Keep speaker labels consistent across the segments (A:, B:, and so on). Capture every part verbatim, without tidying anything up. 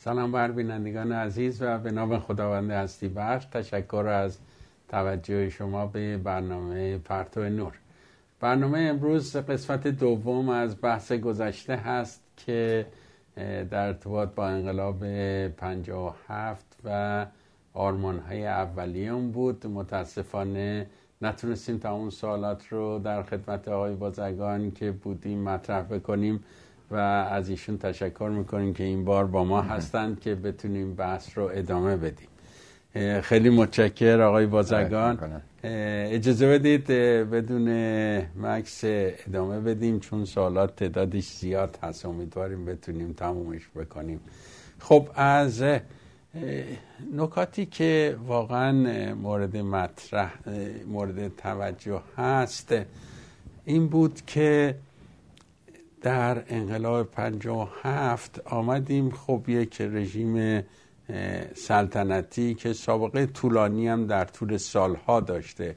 A: سلام بر بینندگان عزیز و به نام خداوند هستی بخش. تشکر از توجه شما به برنامه پرتو نور. برنامه امروز قسمت دوم از بحث گذشته هست که در ارتباط با انقلاب پنجاه و هفت و آرمان‌های اولیه‌ام بود. متاسفانه نتونستیم تا اون سوالات رو در خدمت آقای بازرگان که بودیم مطرح بکنیم و از ایشون تشکر میکنیم که این بار با ما هستند که بتونیم بحث رو ادامه بدیم. خیلی متشکر آقای بازرگان. اجازه بدید بدون مکس ادامه بدیم چون سوالات تعدادش زیاد هست، امیدواریم بتونیم تمومش بکنیم. خب از نکاتی که واقعا مورد مطرح مورد توجه هست این بود که در انقلاب پنجاه و هفت آمدیم خب یک رژیم سلطنتی که سابقه طولانی هم در طول سالها داشته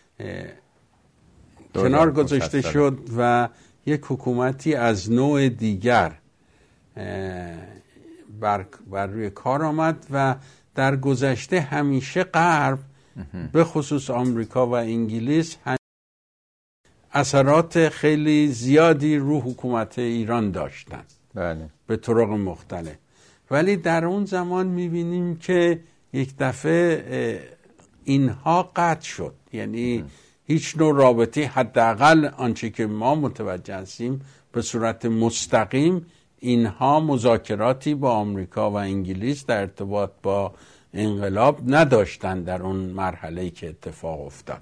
A: کنار گذاشته شد و یک حکومتی از نوع دیگر بر, بر روی کار آمد و در گذشته همیشه غرب به خصوص آمریکا و انگلیس اثرات خیلی زیادی رو حکومت ایران داشتن.
B: بله.
A: به طرق مختلف، ولی در اون زمان میبینیم که یک دفعه اینها قطع شد، یعنی هیچ نوع رابطه، حداقل آنچه که ما متوجه هستیم به صورت مستقیم، اینها مذاکراتی با آمریکا و انگلیس در ارتباط با انقلاب نداشتن در اون مرحله‌ای که اتفاق افتاد.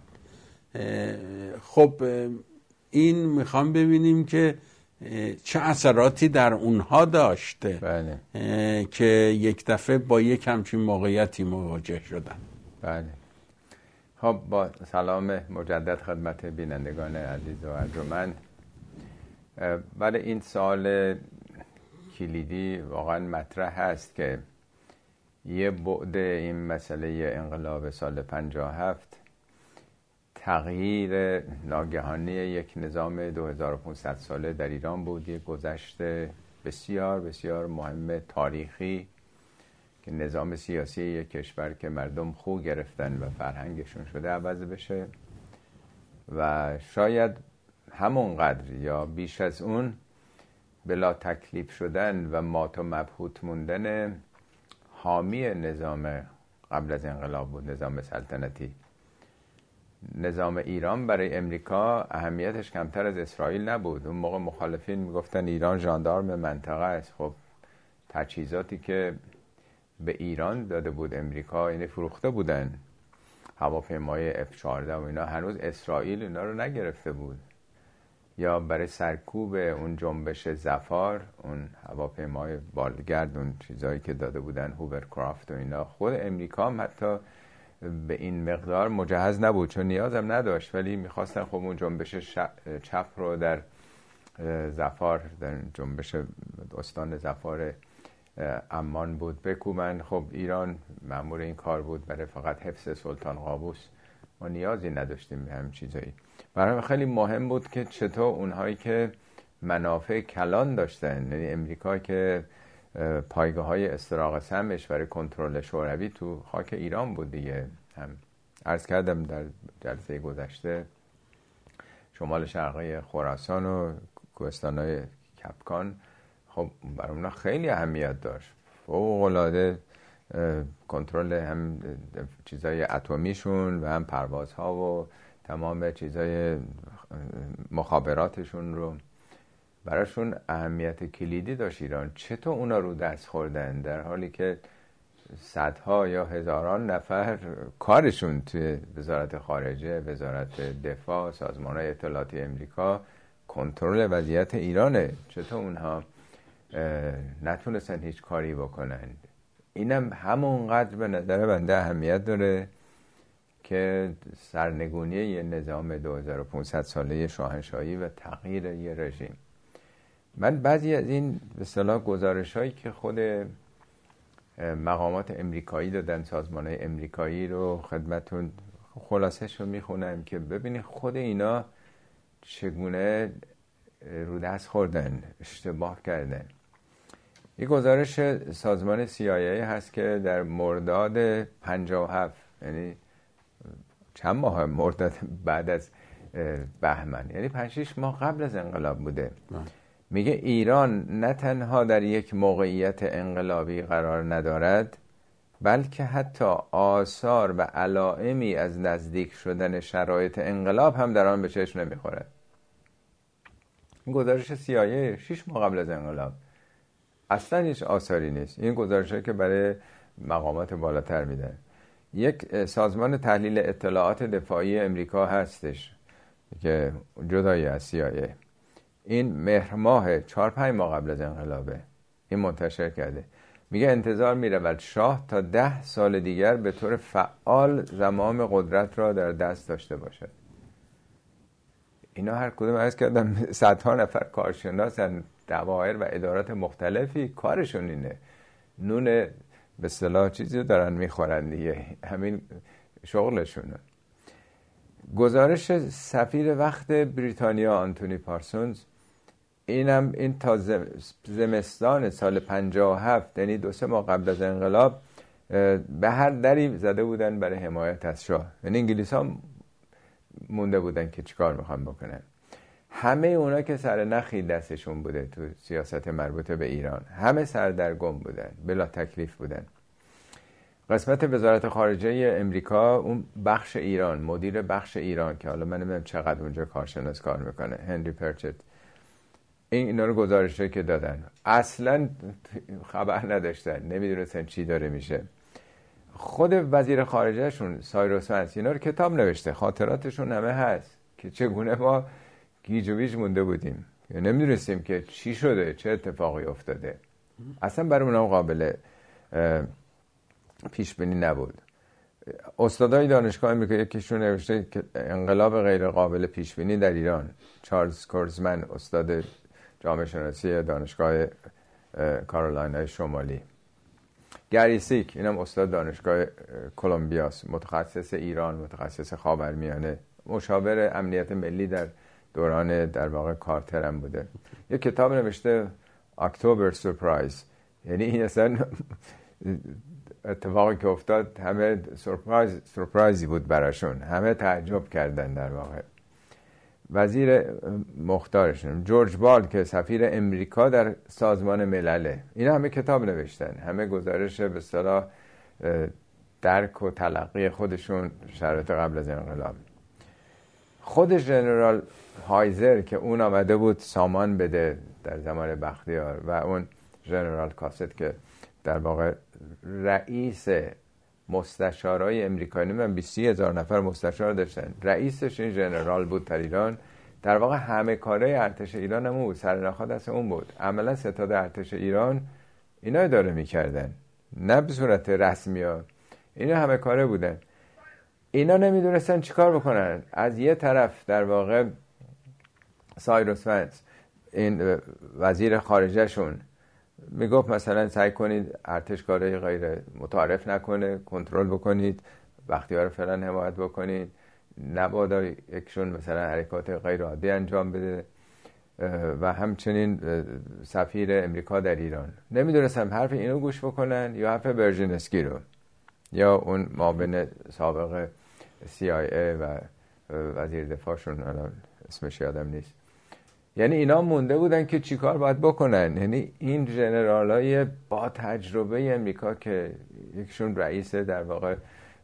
A: خب این میخوام ببینیم که چه اثراتی در اونها داشته.
B: بله.
A: که یک دفعه با یک همچین موقعیتی مواجه شدن.
B: بله. خب با سلام مجدد خدمت بینندگان عزیز و ارجمند. ولی این سوال کلیدی واقعا مطرح هست که یه بعد این مسئله انقلاب سال پنجاه و هفت تغییر ناگهانی یک نظام دو هزار و پانصد ساله در ایران بود، یک گذشت بسیار بسیار مهم تاریخی که نظام سیاسی یک کشور که مردم خو گرفتن و فرهنگشون شده عوض بشه و شاید همونقدر یا بیش از اون بلا تکلیف شدن و مات و مبهوت موندن حامی نظام قبل از انقلاب بود، نظام سلطنتی. نظام ایران برای امریکا اهمیتش کمتر از اسرائیل نبود. اون موقع مخالفین میگفتن ایران ژاندارم منطقه است. خب تجهیزاتی که به ایران داده بود امریکا اینه فروخته بودن، هواپیمای اف چهارده و اینا، هنوز اسرائیل اینا رو نگرفته بود. یا برای سرکوب اون جنبش ظفار، اون هواپیمای بالگرد، اون چیزایی که داده بودن هوورکرافت و اینا، خود امریکا هم حتی به این مقدار مجهز نبود چون نیازم نداشت، ولی میخواستن خب اون جنبش چپ رو در ظفار، در جنبش استان ظفار عمان بود بکوبن. خب ایران مأمور این کار بود برای فقط حفظ سلطان قابوس، ما نیازی نداشتیم به هم چیزایی. برای خیلی مهم بود که چطور اونهایی که منافع کلان داشتن، یعنی امریکا که پایگاه های استراق سمش برای کنترل شوروی تو خاک ایران بود دیگه. هم عرض کردم در جلسه گذشته شمال شرقی خراسان و کوهستان‌های کپکان خب برای اونا خیلی اهمیت داشت، فوق‌العاده کنترل هم چیزای اتمیشون و هم پروازها و تمام چیزای مخابراتشون رو براشون اهمیت کلیدی داشت ایران. چطور اونا رو دست خوردن در حالی که صدها یا هزاران نفر کارشون توی وزارت خارجه، وزارت دفاع، سازمان‌های اطلاعاتی امریکا کنترل وضعیت ایرانه، چطور اونها نتونستن هیچ کاری بکنن؟ اینم همونقدر به نظر بنده اهمیت داره که سرنگونی یه نظام دو هزار و پانصد ساله شاهنشاهی و تغییر یه رژیم. من بعضی از این به اصطلاح گزارش‌هایی که خود مقامات امریکایی دادن، سازمان‌های امریکایی رو خدمتون خلاصش رو میخونم که ببینید خود اینا چگونه رو دست خوردن، اشتباه کردن. یک گزارش سازمان سی آی ای هست که در مرداد پنجاه و هفت، یعنی چند ماه مرداد بعد از بهمن، یعنی پنج شش ماه قبل از انقلاب بوده، میگه ایران نه تنها در یک موقعیت انقلابی قرار ندارد، بلکه حتی آثار و علائمی از نزدیک شدن شرایط انقلاب هم در آن به چشم نمیخورد. این گزارش سی آی ای شش ماه قبل از انقلاب، اصلا هیچ آثاری نیست. این گزارشی که برای مقامات بالاتر میدن. یک سازمان تحلیل اطلاعات دفاعی امریکا هستش که جدایی از سی آی ای، این مهر ماه چهار پنج ماه قبل از انقلابه این منتشر کرده، میگه انتظار میرود شاه تا ده سال دیگر به طور فعال زمام قدرت را در دست داشته باشد. اینا هر کدوم عرض کردم صدها نفر کارشناسن، دوایر و ادارات مختلفی، کارشون اینه، نون به اصطلاح چیزی دارن میخورن دیگه، همین شغلشونه. گزارش سفیر وقت بریتانیا آنتونی پارسونز، اینم این تا زمستان سال پنجاه و هفت، یعنی دو سه ماه قبل از انقلاب، به هر دری زده بودن برای حمایت از شاه. یعنی انگلیس ها مونده بودن که چیکار میخوان بکنن. همه اونا که سر نخی دستشون بوده تو سیاست مربوطه به ایران، همه سردرگم بودن، بلا تکلیف بودن. قسمت وزارت خارجه امریکا، اون بخش ایران، مدیر بخش ایران که حالا من نمیدونم چقدر اونجا کارشناس کار میکنه، هنری پرچت، این اینا رو گزارشه که دادن، اصلا خبر نداشتن، نمیدونستن چی داره میشه. خود وزیر خارجه شون سایروس ونس اینا رو کتاب نوشته، خاطراتشون همه هست که چگونه ما گیج و ویج مونده بودیم، نمیدونستیم که چی شده، چه اتفاقی افتاده. اصلا برای اونها قابل پیش بینی نبود. استادای دانشگاه امریکا یکیشون نوشته که انقلاب غیر قابل پیش بینی در ایران، چارلز کورزمن، استاد جامعه شناسی دانشگاه کارولینای شمالی. گری سیک، اینم استاد دانشگاه کلمبیاست، متخصص ایران، متخصص خاورمیانه، مشاور امنیت ملی در دوران در واقع کارتر هم بوده. یک کتاب نوشته اکتبر سورپرایز، یعنی این اصلا اتفاقی که افتاد همه سورپرایز سورپرایزی بود براشون، همه تعجب کردن. در واقع وزیر مختارشون جورج بال که سفیر امریکا در سازمان ملله، اینا همه کتاب نوشتن، همه گزارش به اصطلاح درک و تلقی خودشون شرایط قبل از انقلاب. خود ژنرال هایزر که اون آمده بود سامان بده در زمان بختیار، و اون ژنرال کاست که در واقع رئیس مستشارای امریکایی، من بیست هزار نفر مستشار داشتن، رئیسش این ژنرال بود در ایران. در واقع همه کاره ارتش ایران هم بود، سرنخا دست اون بود. عملا ستاد ارتش ایران اینا اداره میکردن، نه به صورت رسمی ها، اینا همه کاره بودن. اینا نمیدونستن چیکار بکنن. از یه طرف در واقع سایروس ونس، این وزیر خارجه شون، میگفت مثلا سعی کنید ارتشکارای غیر متعارف نکنه، کنترل بکنید، بختیار فعلا حمایت بکنید، نبادا یکشون مثلا حرکات غیر عادی انجام بده. و همچنین سفیر امریکا در ایران نمیدونستم حرف اینو گوش بکنن یا حرف برژینسکی رو، یا اون معاون سابق سی آی ای و وزیر دفاعشون، الان اسمش یادم نیست. یعنی اینا مونده بودن که چیکار باید بکنن. یعنی این ژنرالای با تجربه امریکا که یکشون رئیس در واقع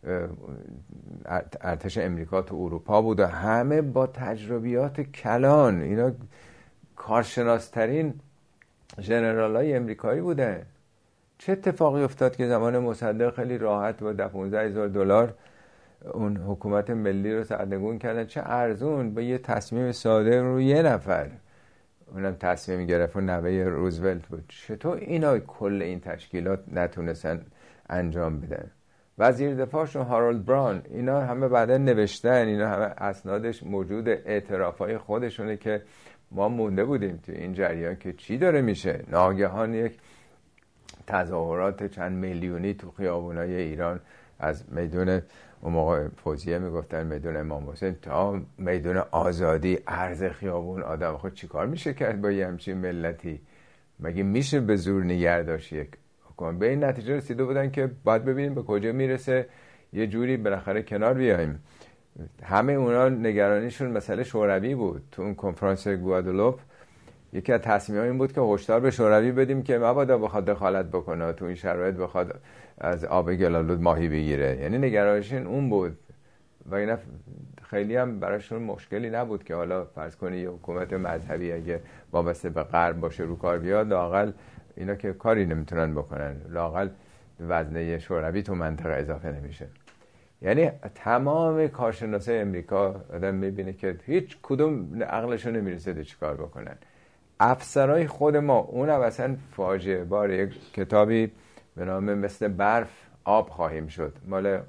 B: ارتش امریکا تو اروپا بود و همه با تجربیات کلان، اینا کارشناسترین ژنرالای امریکایی بودن. چه اتفاقی افتاد که زمان مصدق خیلی راحت با ده پانزده هزار دلار اون حکومت ملی رو سردرگم کردن، چه ارزون، با یه تصمیم ساده رو یه نفر، اونم تصمیم گرفت و نوه روزولت بود. چطور اینا کل این تشکیلات نتونستن انجام بدن؟ وزیر دفاعشون هارولد براون، اینا همه بعدا نوشتن، اینا همه اسنادش موجود، اعترافای خودشونه که ما مونده بودیم تو این جریان که چی داره میشه. ناگهان یک تظاهرات چند میلیونی تو خیابونای ایران، از میدون اون موقع فوزیه میگفتن میدون امام حسین تا میدون آزادی، عرض خیابون آدم. خود چیکار میشه کرد با یه همچین ملتی؟ مگه میشه به زور نگه داشت یک حکومت؟ به این نتیجه رسیده بودن که باید ببینیم به کجا میرسه، یه جوری بالاخره کنار بیایم. همه اونا نگرانیشون مسئله شوروی بود. تو اون کنفرانس گوادلوپ یکی از تصمیم‌ها این بود که هشدار به شوروی بدیم که مبادا بخواد دخالت بکنه تو این شرایط، بخواد از آب گلالود ماهی بگیره. یعنی نگرانیشون اون بود و اینا خیلی هم براشون مشکلی نبود که حالا فرض کنی یه حکومت مذهبی اگه وابسته به غرب باشه رو کار بیاد، لااقل اینا که کاری نمیتونن بکنن، لااقل وزنه شوروی تو منطقه اضافه نمیشه. یعنی تمام کارشناسای امریکا آدم میبینه که هیچ کدوم عقلشون نمیرسه چی کار بکنن. افسرهای خود ما اونم اصلا فاجعه بار. یک کتابی به نام مثل برف آب خواهیم شد، مال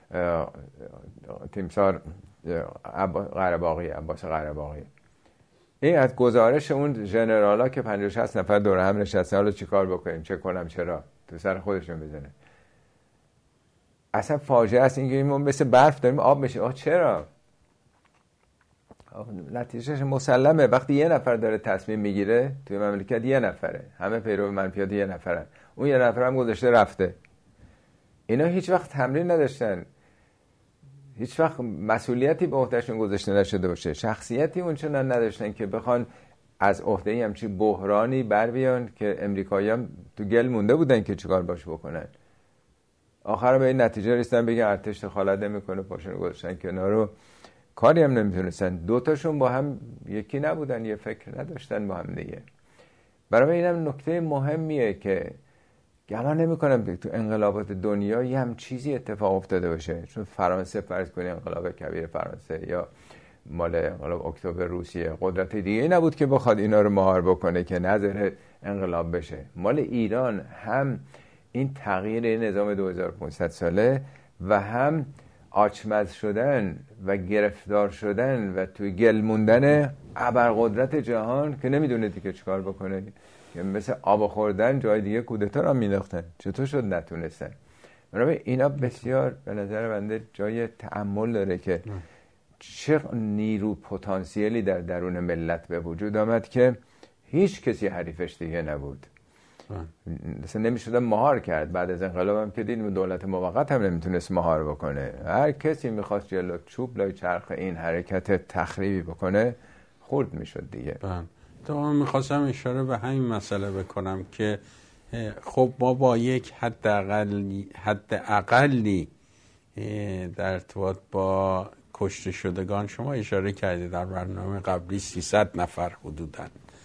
B: تیمسار قره‌باغی، عباس قره‌باغی. این از گزارش اون ژنرالا که پنجاه شصت نفر دور هم نشستن حالا چیکار بکنیم، چه کنم، چرا، تو سر خودشون بزنه. اصلا فاجعه است اینکه ما مثل برف داریم آب میشه. آه چرا؟ نتیجهش مسلمه. وقتی یه نفر داره تصمیم میگیره توی مملکت، یه نفره، همه پیرو منفیات یه نفرن، اون یه نفر هم گذاشته رفته. اینا هیچ وقت تمرین نداشتن، هیچ وقت مسئولیتی به عهدهشون گذاشته نشده باشه، شخصیتی اونچنان نداشتن که بخوان از عهده همچین بحرانی بر بیان که امریکایی هم تو گل مونده بودن که چیکار باش بکنن. آخر به این نتیجه رسیدن بگن ارتش دخالت نمیکنه، پاشون گذاشتن کنار رو کاری هم نمیتونستن. دوتاشون با هم یکی نبودن، یه فکر نداشتن با هم دیگه. برای اینم نکته مهمیه که گمان نمی‌کنم تو انقلابات دنیا یه هم چیزی اتفاق افتاده باشه. چون فرانسه فرض کنید انقلاب کبیر فرانسه یا مال انقلاب اکتبر روسیه، قدرت دیگه نبود که بخواد اینا رو مهار بکنه که نظر انقلاب بشه. مال ایران هم این تغییر نظام دو هزار و پانصد ساله و هم آچمز شدن و گرفتار شدن و توی گل موندن ابرقدرت جهان که نمیدونه دیگه چیکار بکنه، که مثل آب خوردن جای دیگه کودتا را مینداختن. چطور شد نتونستن؟ برای اینا بسیار به نظر بنده جای تأمل داره که چه نیرو پتانسیلی در درون ملت به وجود آمد که هیچ کسی حریفش دیگه نبود. مثلا نمیشد مهار کرد. بعد از انقلاب هم که دیدیم دولت موقت هم نمیتونست مهار بکنه. هر کسی میخواست جلو چوب لای چرخ این حرکت تخریبی بکنه خورد میشد دیگه.
A: تو میخواستم اشاره به همین مسئله بکنم که خب ما با یک حد اقلی حد اقلی در ارتباط با کشته شدگان، شما اشاره کردید در برنامه قبلی سیصد نفر حدوداً،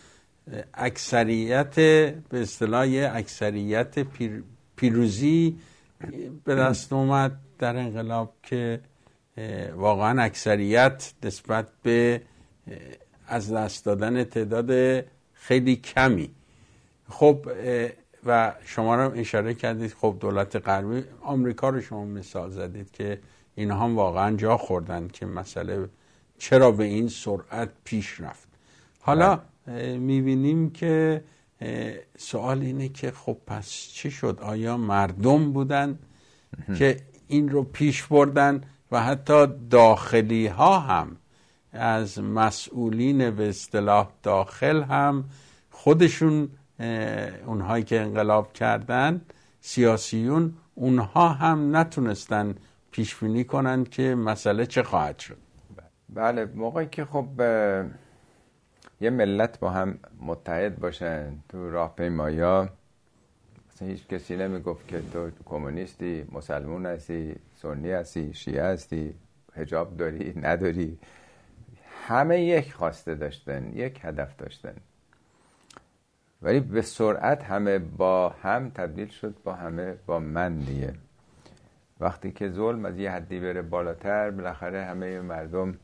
A: اکثریت به اصطلاح اکثریت پیر پیروزی به دست اومد در انقلاب که واقعا اکثریت نسبت به از دست دادن تعداد خیلی کمی. خب و شما رو اشاره کردید خب دولت غربی آمریکا رو شما مثال زدید که اینها هم واقعا جا خوردن که مسئله چرا به این سرعت پیش رفت. حالا میبینیم که سوال اینه که خب پس چی شد؟ آیا مردم بودن که این رو پیش بردن و حتی داخلی ها هم از مسئولین به اصطلاح داخل هم خودشون اونهایی که انقلاب کردن سیاسیون اونها هم نتونستن پیش بینی کنن که مسئله چه خواهد شد؟
B: بله، موقعی که خب یه ملت با هم متحد باشن تو راهپیمایا، مثلا هیچ کسی نمیگفت که تو کمونیستی، مسلمون هستی، سنی هستی، شیعه هستی، حجاب داری، نداری. همه یک خواسته داشتن، یک هدف داشتن، ولی به سرعت همه با هم تبدیل شد با همه با من دیگه. وقتی که ظلم از یه حدی بره بالاتر، بالاخره همه مردم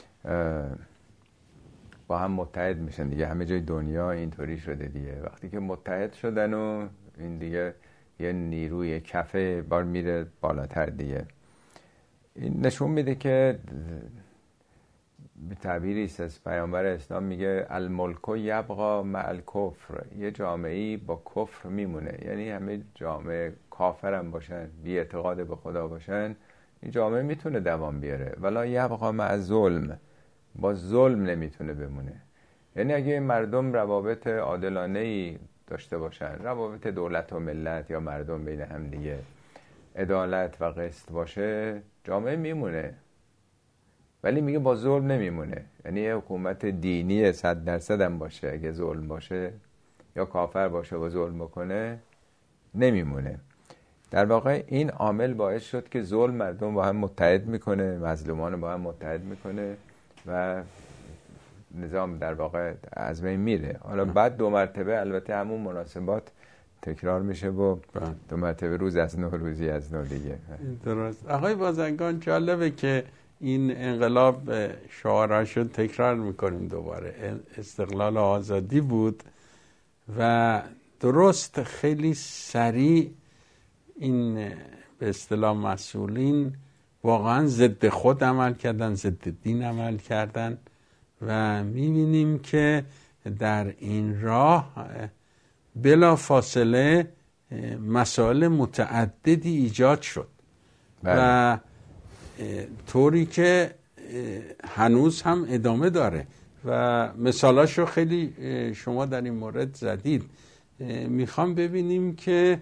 B: با هم متحد میشن دیگه. همه جای دنیا اینطوری شده دیگه. وقتی که متحد شدن و این دیگه یه نیروی کفه بار میره بالاتر دیگه. این نشون میده که به تعبیری است از پیامبر اسلام میگه الملک یبقی مع الکفر، یه جامعه‌ای با کفر میمونه. یعنی همه جامعه کافر هم باشن، بی اعتقاد به خدا باشن، این جامعه میتونه دوام بیاره. ولی یبقی مع ظلم، با ظلم نمیتونه بمونه. یعنی اگه مردم روابط عادلانه‌ای داشته باشن، روابط دولت و ملت یا مردم بین هم دیگه عدالت و قسط باشه، جامعه میمونه. ولی میگه با ظلم نمیمونه. یعنی یه حکومت دینی صد درصد هم باشه، اگه ظلم باشه یا کافر باشه و ظلم بکنه نمیمونه. در واقع این عامل باعث شد که ظلم مردم با هم متحد میکنه، مظلومان با هم متحد میکنه و نظام در واقع از بین میره. حالا بعد دو مرتبه البته همون مناسبات تکرار میشه و دو مرتبه روز از نو روزی از نو دیگه.
A: درست. آقای بازرگان، جالبه که این انقلاب شعاراشو تکرار میکنیم دوباره. استقلال و آزادی بود و درست خیلی سریع این به اصطلاح مسئولین واقعا ضد خود عمل کردن، ضد دین عمل کردن و میبینیم که در این راه بلا فاصله مسائل متعددی ایجاد شد بله. و طوری که هنوز هم ادامه داره و مثالاشو خیلی شما در این مورد زدید. میخوام ببینیم که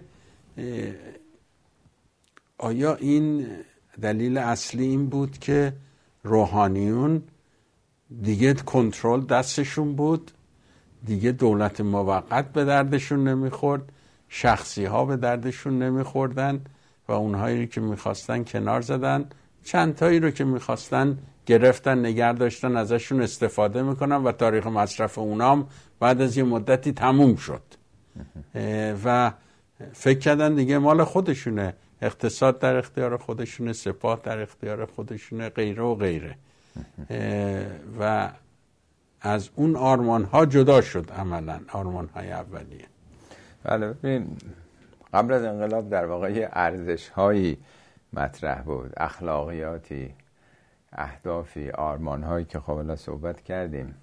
A: آیا این دلیل اصلی این بود که روحانیون دیگه کنترل دستشون بود، دیگه دولت موقت به دردشون نمیخورد، شخصی ها به دردشون نمیخوردن و اونهایی که میخواستن کنار زدن، چند تایی رو که میخواستن گرفتن، نگه داشتن، ازشون استفاده میکنن و تاریخ مصرف اونام بعد از یه مدتی تموم شد و فکر کردن دیگه مال خودشونه، اقتصاد در اختیار خودشونه، سپاه در اختیار خودشونه، غیره و غیره و از اون آرمان ها جدا شد عملا، آرمان های اولیه.
B: بله، ببین قبل از انقلاب در واقع یه ارزش هایی مطرح بود، اخلاقیاتی، اهدافی، آرمان هایی که خب صحبت کردیم،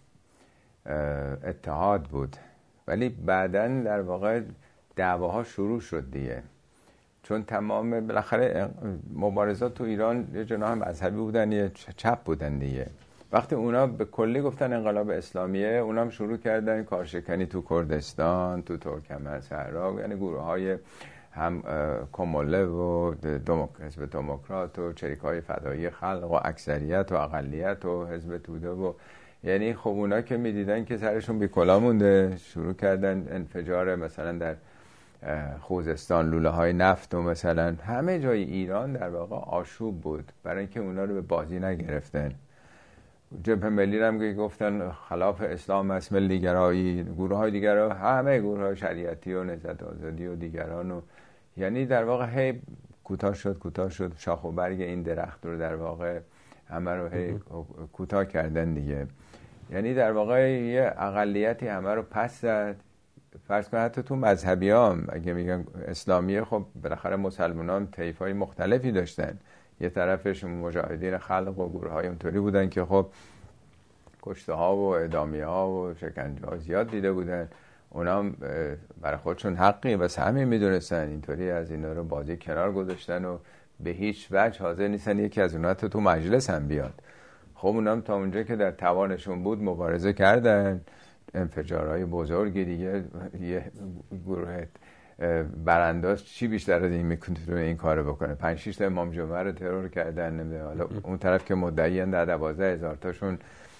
B: اتحاد بود. ولی بعداً در واقع دعواها شروع شد دیگه، چون تمام بالاخره مبارزات تو ایران یه جناح مذهبی بودن، یه چپ بودن دیگه. وقتی اونا به کلی گفتن انقلاب اسلامیه، اونا هم شروع کردن کارشکنی تو کردستان، تو ترکمن صحرا، یعنی گروه های هم کموله و حزب دموکرات و چریک‌های فدایی خلق و اکثریت و اقلیت و حزب توده و یعنی خب اونا که میدیدن که سرشون بیکلا مونده، شروع کردن انفجار مثلا در خوزستان، لوله های نفت و مثلا همه جای ایران در واقع آشوب بود، برای اینکه اونا رو به بازی نگرفتن. جبهه ملی رو هم گفتن خلاف اسلام است، ملی گرایی، گروه های دیگر رو، همه گروه های شریعتی و نهضت آزادی و دیگران و یعنی در واقع هی کوتاه شد کوتاه شد شاخ و برگ این درخت رو در واقع همه رو هی کوتاه کردن دیگه. یعنی در واقع یه اقلیتی همه رو پس زد. فرض کن حتی تو مذهبی هم اگه میگن اسلامیه، خب بالاخره مسلمان هم طیف‌های مختلفی داشتن. یه طرفش مجاهدین خلق و گروه های اونطوری بودن که خب کشته ها و اعدامی ها و شکنجه ها زیاد دیده بودن، اونا هم برای خودشون حقی و همین میدونستن، اینطوری از اینا رو بازی کنار گذاشتن و به هیچ وجه حاضر نیستن یکی از اونها تو مجلس هم بیاد. خب اونا هم تا اونجا که در توانشون بود مبارزه کردن، انفجارهای بزرگی دیگه. یه گروه برانداز چی بیشتر از این میتونه این کارو بکنه؟ پنج شش تا امام جمعه رو ترور کردن. نمیدونم حالا اون طرف که مدعیان در دوازده هزار تاشون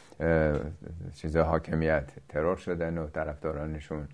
B: چیزا حاکمیت ترور شدن و طرفدارانشون.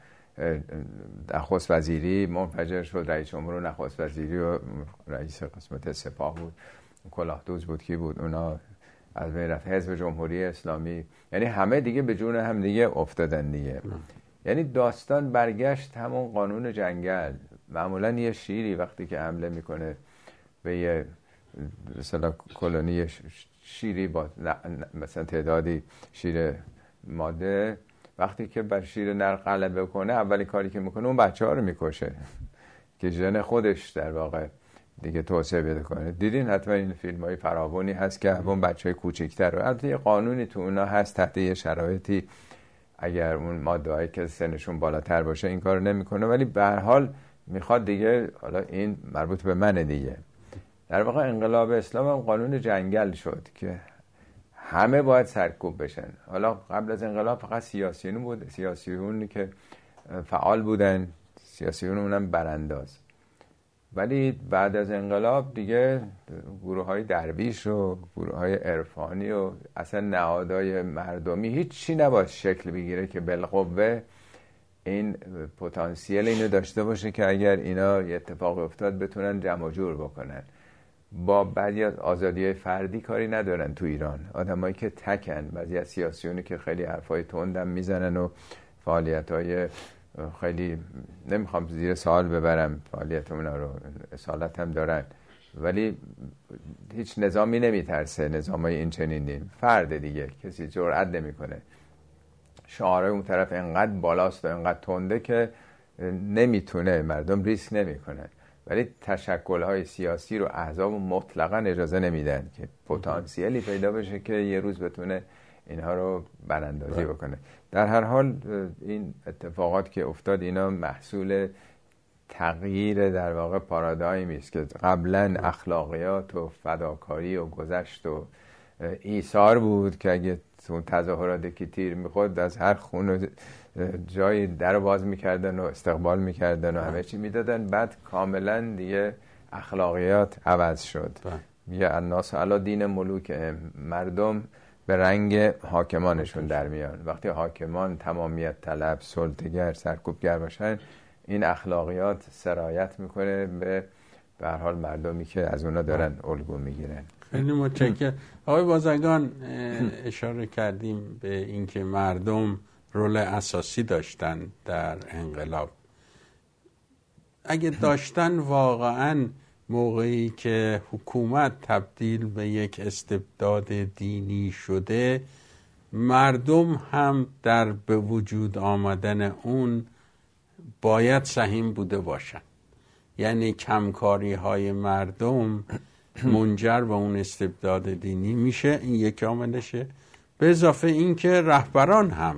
B: نخست وزیری منفجر شد، رئیس جمهور و نخست وزیری و رئیس قسمت سپاه بود، کلاهدوز بود، کی بود اونا از بین رفت. حزب جمهوری اسلامی، یعنی همه دیگه به جون هم دیگه افتادن دیگه. یعنی داستان برگشت همون قانون جنگل. معمولا یه شیری وقتی که حمله میکنه به یه مثلا کلونی شیری با مثلا تعدادی شیر ماده، وقتی که بر شیر نر غلبه کنه، اولی کاری که میکنه اون بچه ها رو میکشه که ژن خودش در واقع دیگه توسعه بده کنه. دیدین حتما این فیلم های فراوانی هست که اون بچه های کوچیکتر رو، البته یه قانونی تو اونا هست تحت یه شرایطی اگر اون ماده‌ای که سنشون بالاتر باشه این کارو نمیکنه، ولی به هر حال میخواد دیگه. حالا این مربوط به منه دیگه. در واقع انقلاب اسلام هم قانون جنگل شد که همه باید سرکوب بشن. حالا قبل از انقلاب فقط سیاسیون بود، سیاسیونی که فعال بودن، سیاسیون اونم برانداز. ولی بعد از انقلاب دیگه گروه های درویش و گروه های عرفانی و اصلا نهادهای مردمی هیچ چی نباید شکل بگیره که بالقوه این پتانسیل اینو داشته باشه که اگر اینا یه اتفاق افتاد بتونن جمع جور بکنن. با بعضی از آزادی فردی کاری ندارن تو ایران، آدمایی که تکن، بعضی از سیاسیونی که خیلی حرفای تندم میزنن و فعالیت‌های خیلی نمیخوام زیر سوال ببرم فعالیت اونا رو، اصالت هم دارن، ولی هیچ نظامی نمیترسه، نظامای این چنینی فرد دیگه کسی جرئت نمیکنه. شعارهای اون طرف انقدر بالاست و انقدر تنده که نمیتونه، مردم ریسک نمیکنن. ولی تشکل‌های سیاسی رو احزاب مطلقاً اجازه نمیدن که پتانسیلی پیدا بشه که یه روز بتونه اینها رو براندازی بکنه. در هر حال این اتفاقات که افتاد اینا محصول تغییر در واقع پارادایمی است که قبلا اخلاقیات و فداکاری و گذشت و ایثار بود که اگه تو تظاهرات که تیر میخورد از هر خونه جای در باز میکردن و استقبال میکردن و همه چی میدادن. بعد کاملا دیگه اخلاقیات عوض شد. یه الناس علی دین ملوک، مردم به رنگ حاکمانشون در میان. وقتی حاکمان تمامیت طلب، سلطه‌گر، سرکوبگر باشن، این اخلاقیات سرایت میکنه به به هر حال مردمی که از اونا دارن الگو میگیرن.
A: خیلی متشکرم. آقای بازرگان، اشاره کردیم به اینکه مردم رول اساسی داشتن در انقلاب. اگه داشتن واقعاً موقعی که حکومت تبدیل به یک استبداد دینی شده، مردم هم در به وجود آمدن اون باید سهیم بوده باشن. یعنی کمکاری های مردم منجر به اون استبداد دینی میشه، این یک عاملشه. به اضافه این که رهبران هم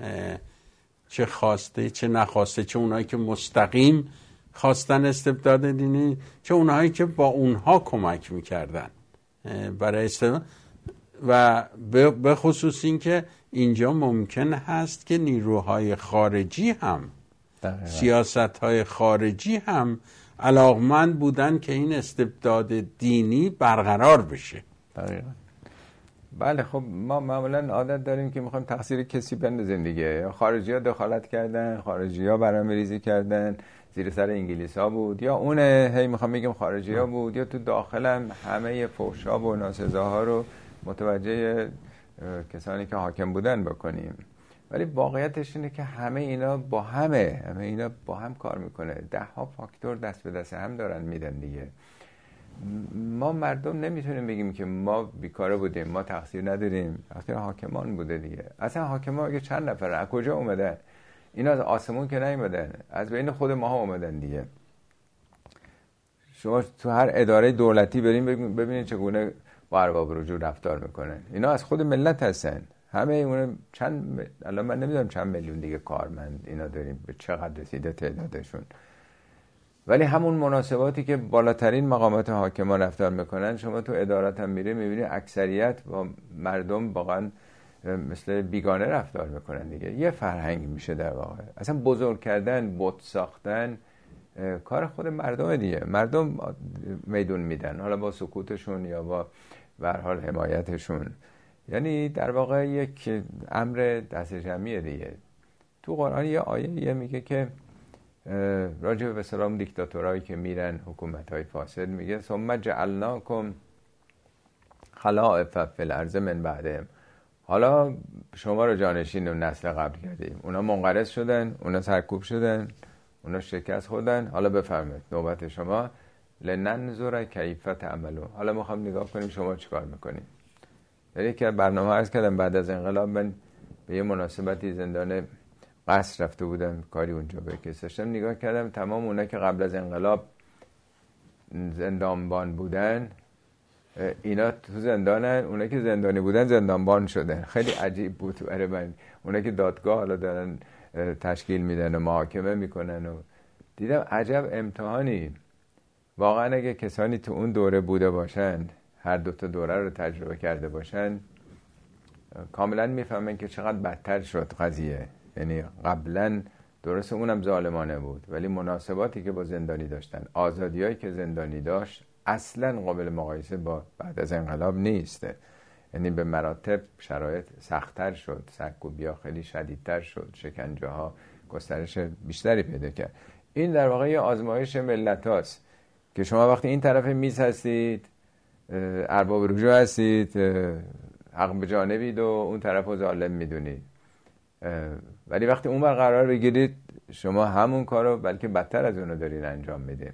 A: چه خواسته چه نخواسته، چه اونایی که مستقیم خواستن استبداد دینی، چه اونایی که با اونها کمک میکردن برای استبداد، و به خصوص این که اینجا ممکن هست که نیروهای خارجی هم، سیاست‌های خارجی هم علاقمند بودن که این استبداد دینی برقرار بشه.
B: دقیقا. بله، خب ما معمولا عادت داریم که میخوایم تقصیر کسی بندازیم دیگه. خارجی ها دخالت کردن، خارجی ها برنامه‌ریزی کردن، زیر سر انگلیس ها بود، یا اونه هی میخوام بگم خارجی ها بود، یا تو داخلم همه فحشا و ناسزاها رو متوجه کسانی که حاکم بودن بکنیم. ولی واقعیتش اینه که همه اینا با همه همه اینا با هم کار میکنه. ده ها فاکتور دست به دست هم دارن میدن دیگه. ما مردم نمیتونیم بگیم که ما بیکاره بودیم، ما تقصیر نداریم، تقصیر حاکمان بوده دیگه. اصلا حاکمان اگه چند نفره از کجا اومدن؟ اینا از آسمون که نیومدن، از بین خود ماها اومدن دیگه. شما تو هر اداره دولتی بریم ببینید چگونه با ارباب رجوع رفتار میکنن. اینا از خود ملت هستن. همه اون چند الان من نمیدونم چند میلیون دیگه کارمند اینا داریم، به چقدر رسیده تعدادشون. ولی همون مناسباتی که بالاترین مقامات حاکمان رفتار میکنن، شما تو ادارات هم میره میبینی اکثریت با مردم واقعا مثل بیگانه رفتار میکنن دیگه. یه فرهنگ میشه در واقع. اصلا بزرگ کردن، بت ساختن کار خود مردم دیگه. مردم میدون میدن، حالا با سکوتشون یا با به هر حال حمایتشون. یعنی در واقع یک امر دست جمعیه دیگه. تو قرآن یه آیه یه میگه که راجع به سلام دیکتاتورایی که میرن حکومت‌های فاسد، میگه ثم جعلناکم خلائف فی الارض من بعدهم. حالا شما رو جانشین و نسل قبل کردیم، اونا منقرض شدن، اونا سرکوب شدن، اونا شکست خوردن، حالا بفرمایید نوبت شما، لننظر کیف تعملون. حالا میخوام نگاه کنیم شما چیکار میکنید. در یکی از برنامه عرض کردم بعد از انقلاب من به یه مناسبتی زندان قصر رفته بودم، کاری اونجا به کس داشتم، نگاه کردم تمام اونا که قبل از انقلاب زندانبان بودن اینا تو زندانن، اونا که زندانی بودن زندانبان شدن. خیلی عجیب بود برای من. اونا که دادگاه حالا دارن تشکیل میدن و محاکمه میکنن و دیدم عجب امتحانی. واقعا اگه کسانی تو اون دوره بوده باشن، هر دو تا دوره رو تجربه کرده باشن، کاملا میفهمن که چقدر بدتر شد قضیه. یعنی قبلا درسته اونم ظالمانه بود، ولی مناسباتی که با زندانی داشتن، آزادیایی که زندانی داشت اصلا قابل مقایسه با بعد از انقلاب نیست. یعنی به مراتب شرایط سخت‌تر شد، سرکوبی‌ها خیلی شدیدتر شد، شکنجه ها گسترش بیشتری پیدا کرد. این در واقع یه آزمایش ملت هاست که شما وقتی این طرف میز هستید، ارباب رجوع هستید، حق به جانبید و اون طرف رو ظالم میدونید، ولی وقتی اون بر قرار بگیرید شما همون کارو بلکه بدتر از اونو دارین انجام میدین.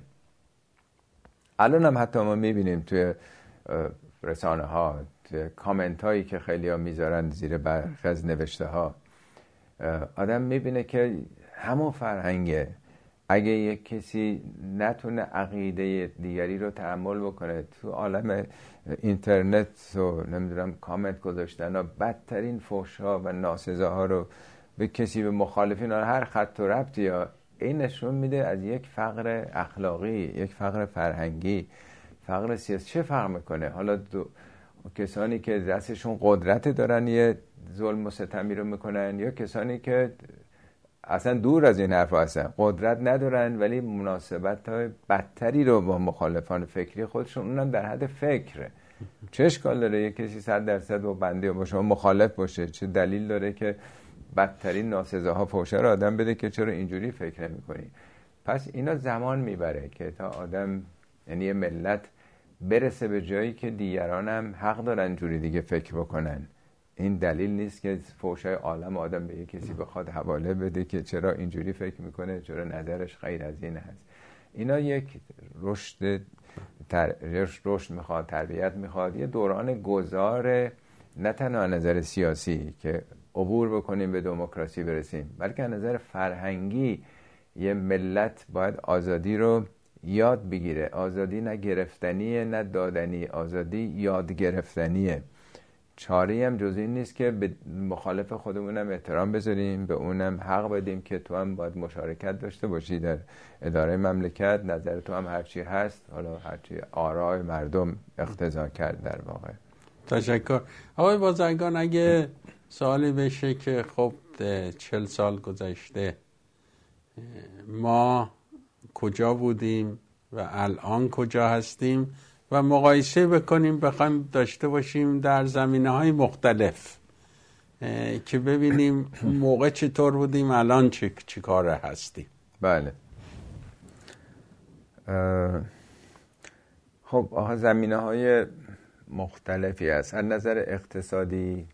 B: الان هم حتی ما میبینیم توی رسانه ها، توی کامنت هایی که خیلی ها میذارن زیر برخی از نوشته ها، آدم میبینه که همون فرهنگه. اگه یک کسی نتونه عقیده دیگری رو تحمل بکنه، تو عالم اینترنت و نمیدونم کامنت گذاشتن و بدترین فحش‌ها و ناسزاها رو به کسی، به مخالفین، هر خط و ربطی، یا این نشون میده از یک فقر اخلاقی، یک فقر فرهنگی، فقر سیاسی. چه فرق میکنه حالا دو کسانی که دستشون قدرت دارن یه ظلم و ستمی رو میکنن، یا کسانی که اصلا دور از این حرف هستن، قدرت ندارن ولی مناسبت های بدتری رو با مخالفان فکری خودشون، اونم در حد فکر. چه اشکال داره یک کسی صد درصد با بنده با شما مخالف باشه؟ چه دلیل داره که بدترین ناسزاها فحشه رو آدم بده که چرا اینجوری فکر نمی‌کنی؟ پس اینا زمان میبره که تا آدم، یعنی یه ملت، برسه به جایی که دیگران هم حق دارن جوری دیگه فکر بکنن. این دلیل نیست که فحشای عالم آدم به یک کسی بخواد حواله بده که چرا اینجوری فکر میکنه، چرا نظرش غیر از این هست. اینا یک رشد تر... رشد میخواد، تربیت میخواد، یه دوران گذار، نه تنها نظر سیاسی که عبور بکنیم به دموکراسی برسیم، بلکه از نظر فرهنگی یه ملت باید آزادی رو یاد بگیره. آزادی نه گرفتنیه نه دادنی، آزادی یاد گرفتنیه. چاره هم جز این نیست که به مخالف خودمونم احترام بذاریم، به اونم حق بدیم که تو هم باید مشارکت داشته باشی در اداره مملکت، نظر تو هم هرچی هست، حالا هرچی آرای مردم اقتضا کرد در واقع.
A: تشکر. آقای بازرگان، اگه سوالی بشه که خب چل سال گذشته ما کجا بودیم و الان کجا هستیم و مقایسه بکنیم، بخوایم داشته باشیم در زمینه‌های مختلف که ببینیم موقع چطور بودیم، الان چه چی کاره هستیم.
B: بله. خب آها، زمینه‌های مختلفی هست. از نظر اقتصادی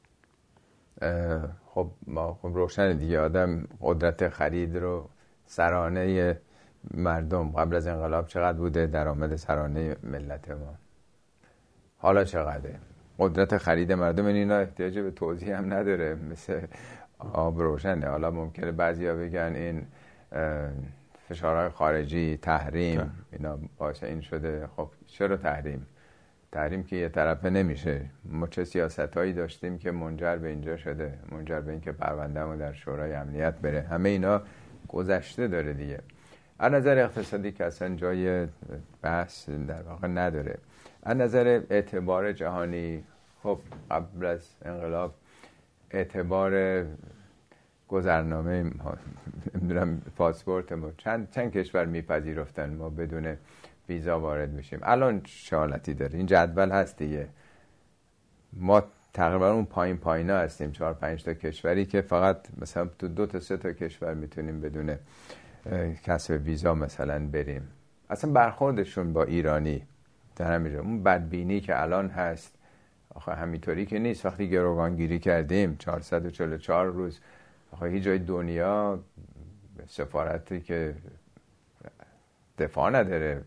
B: خب ما خب روشن دیگه، آدم قدرت خرید رو سرانه مردم قبل از انقلاب چقدر بوده، درآمد سرانه ملت ما حالا چقدره؟ قدرت خرید مردم اینا احتیاج به توضیح هم نداره، مثل آب روشنه. حالا ممکنه بعضیا بگن این فشارهای خارجی، تحریم، اینا باعث این شده. خب چرا تحریم؟ تحریم که یه طرفه نمیشه. ما چه سیاستایی داشتیم که منجر به اینجا شده، منجر به این که پرونده‌مون در شورای امنیت بره. همه اینا گذشته داره دیگه. از نظر اقتصادی که اصلا جای بحث در واقع نداره. از نظر اعتبار جهانی، خب قبل از انقلاب اعتبار گذرنامه ما، نمیدونم پاسپورت ما، چند چند کشور میپذیرفتن ما بدون ویزا وارد بشیم. الان چه حالتی داره؟ این جدول هست دیگه. ما تقریبا اون پایین پایینا هستیم، چهار پنج تا کشوری که فقط مثلا تو دو تا سه تا کشور میتونیم بدون کسب ویزا مثلا بریم. اصلا برخوردشون با ایرانی در همینجا، اون بدبینی که الان هست، آخه همینطوری که نیست. وقتی گروگانگیری کردیم چهارصد و چهل و چهار روز، آخه هیچ جای دنیا سفارتی که دفاع نداره،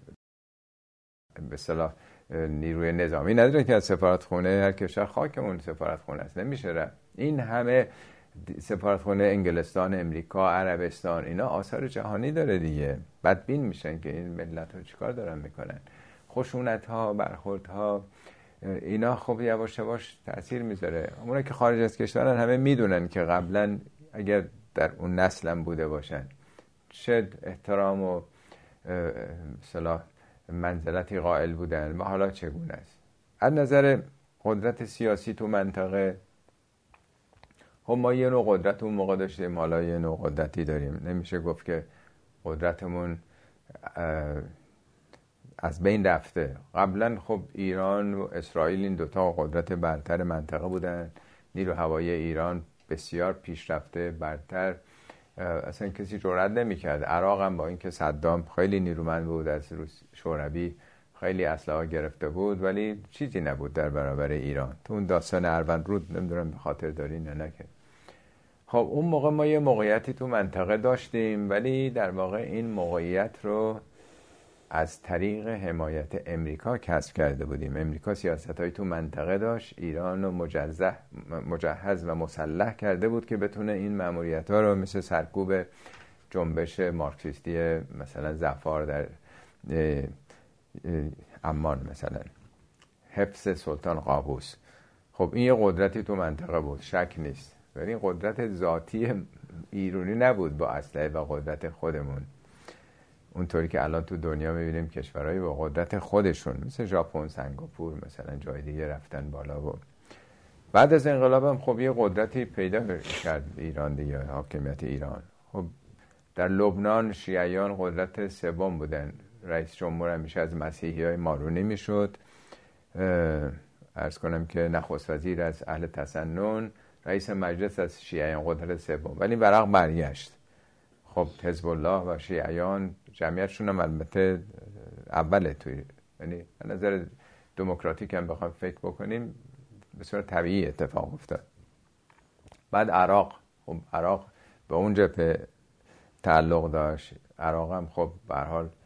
B: به اصطلاح نیروی نظامی نداره که از سفارتخونه هر کشور خاک اون سفارتخونه است، نمیشه رفت. این همه سفارتخونه انگلستان، امریکا، عربستان، اینا آثار جهانی داره دیگه. بدبین میشن که این ملت ها چیکار دارن میکنن. خشونت ها، برخورد ها، اینا خب یواش یواش تأثیر میذاره. اونا که خارج از کشورن همه میدونن که قبلا اگر در اون نسلم بوده باشن چه احترام و اصطلاح منزلتی قائل بودن و حالا چگونه است. از نظر قدرت سیاسی تو منطقه، خب ما یه نوع قدرت اون موقع داشتیم، حالا یه نوع قدرتی داریم. نمیشه گفت که قدرتمون از بین رفته. قبلا خب ایران و اسرائیل این دوتا قدرت برتر منطقه بودن. نیرو هوایی ایران بسیار پیشرفته، برتر، اصلا کسی جرئت نمی‌کرد. عراق هم با اینکه صدام خیلی نیرومند بود، از روس شوروی خیلی اسلحه گرفته بود، ولی چیزی نبود در برابر ایران. تو اون داستان اروندرود نمیدونم به خاطر دارین یا نه که خب اون موقع ما یه موقعیتی تو منطقه داشتیم، ولی در واقع این موقعیت رو از طریق حمایت امریکا کسب کرده بودیم. امریکا سیاست‌های تو منطقه داشت، ایران رو مجزه مجهز و مسلح کرده بود که بتونه این مأموریت‌ها رو مثل سرکوب جنبش مارکسیستی مثلا ظفار در عمان، مثلا حفظ سلطان قابوس. خب این یه قدرتی تو منطقه بود، شک نیست، ولی این قدرت ذاتی ایرانی نبود با اسلحه و قدرت خودمون، اونطوری که الان تو دنیا میبینیم کشورهای با قدرت خودشون مثل ژاپن، سنگاپور، مثلا جای دیگه رفتن بالا. و بعد از انقلاب هم خب یه قدرتی پیدا کرد ایران دیگه، حاکمیت ایران. خب در لبنان شیعیان قدرت سوم بودن، رئیس جمهور همیشه از مسیحیای مارونی میشد، عرض کنم که نخست وزیر از اهل تسنن، رئیس مجلس از شیعیان قدرت سوم. ولی ورق برگشت. خب حزب الله و شیعیان جمعیتشون هم البته اوله توی، یعنی از نظر دموکراتیک هم بخوام فکر بکنیم به صورت طبیعی اتفاق افتاد. بعد عراق، خب عراق به اون جبهه تعلق داشت، عراق هم خب به هر حال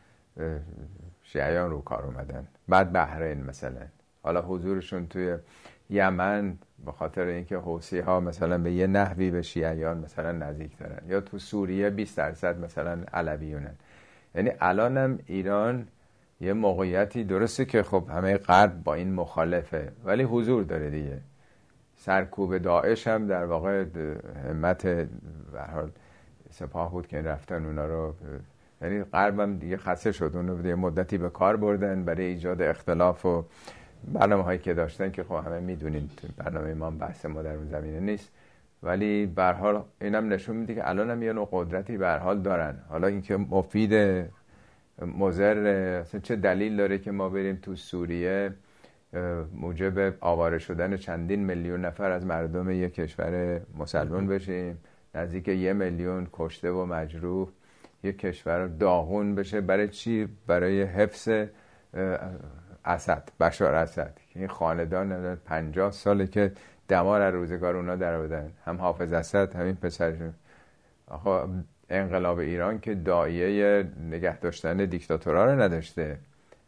B: شیعیان رو کار اومدن. بعد بحرین مثلا، حالا حضورشون توی یمن به خاطر اینکه حوثی ها مثلا به یه نحوی به شیعیان مثلا نزدیک دارن، یا تو سوریه بیست درصد مثلا علویونن. یعنی الان هم ایران یه موقعیتی درسته که خب همه غرب با این مخالفه، ولی حضور داره دیگه. سرکوب داعش هم در واقع همت به هر حال سپاه بود که رفتن اونا رو، یعنی غرب هم دیگه خسته شد، اون رو یه مدتی به کار بردن برای ایجاد اختلاف و برنامه هایی که داشتن که خب همه میدونین برنامه ما بحث ما در اون زمینه نیست. ولی به هر حال اینم نشون میده که الان هم یه نوع قدرتی به هر حال دارن. حالا اینکه مفید مضر، اصلا چه دلیل داره که ما بریم تو سوریه موجب آواره شدن چندین میلیون نفر از مردم یک کشور مسلمان بشیم، نزدیک یه میلیون کشته و مجروح، یک کشور داغون بشه؟ برای چی؟ برای حفظ اسد، بشار اسد. این خاندان پنجاه ساله که دمار از روزگار اونا در آوردن، هم حافظ اسد همین پسرشون. آخه انقلاب ایران که داعیه نگه داشتن دیکتاتورها رو نداشته،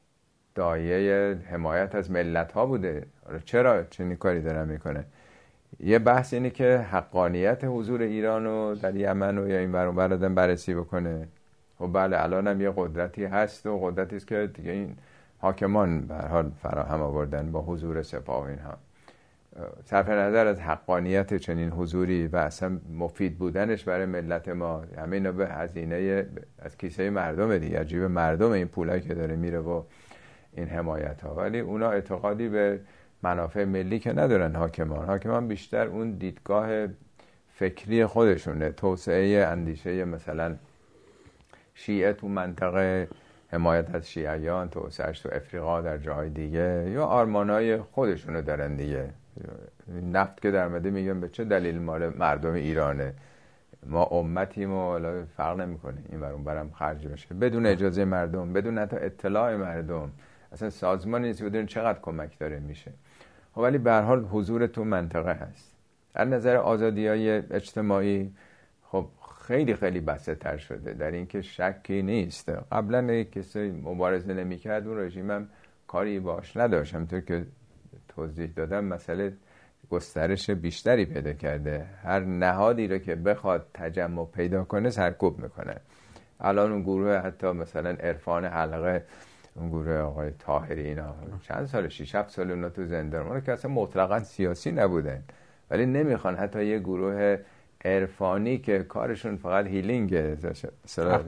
B: داعیه حمایت از ملت ها بوده. چرا چنین کاری دارن میکنه؟ یه بحث اینه که حقانیت حضور ایران رو در یمن و یا این ور اون ور آدم بررسی بکنه. و بله الان هم یه قدرتی هست و قدرتی است که دیگه این حاکمان به هر حال فراهم آوردن با حضور سپاه و اینها. صرف نظر از حقانیت چنین حضوری و اصلا مفید بودنش برای ملت ما، همین به هزینه از کیسه مردم دیگه، عجیب مردم این پولایی که داره میره و این حمایت ها. ولی اونا اعتقادی به منافع ملی که ندارن. حاکمان حاکمان بیشتر اون دیدگاه فکری خودشونه، توسعه اندیشه مثلا شیعه تو منطقه، حمایت از شیعیان، توسعهش تو افریقا، در جای دیگه، یا آرمانای خودشونو دارن دیگه. نفت که در مده میگن به چه دلیل مال مردم ایرانه، ما امتیم و حالا فرق نمیکنه این ور اون برم خرج بشه، بدون اجازه مردم، بدون حتی اطلاع مردم. اصلا سازمان نیست بدون چقدر کمک داره میشه. ولی به هر حال حضور تو منطقه هست. از نظر آزادی‌های اجتماعی خب خیلی خیلی بسته تر شده، در این که شکی نیست. قبلا کسی مبارزه نمی‌کرد، اون رژیم هم کاری باش نداشت. همونطور که توضیح دادم مسئله گسترش بیشتری پیدا کرده. هر نهادی رو که بخواد تجمع پیدا کنه سرکوب میکنه. الان اون گروه حتی مثلا عرفان حلقه، اون گروه آقای طاهری، اینا چند سال، شش هفت سال اونا تو زندان، اونا که اصلا مطلقاً سیاسی نبودن، ولی نمیخوان حتی یه گروه عرفانی که کارشون فقط هیلینگه، مثلا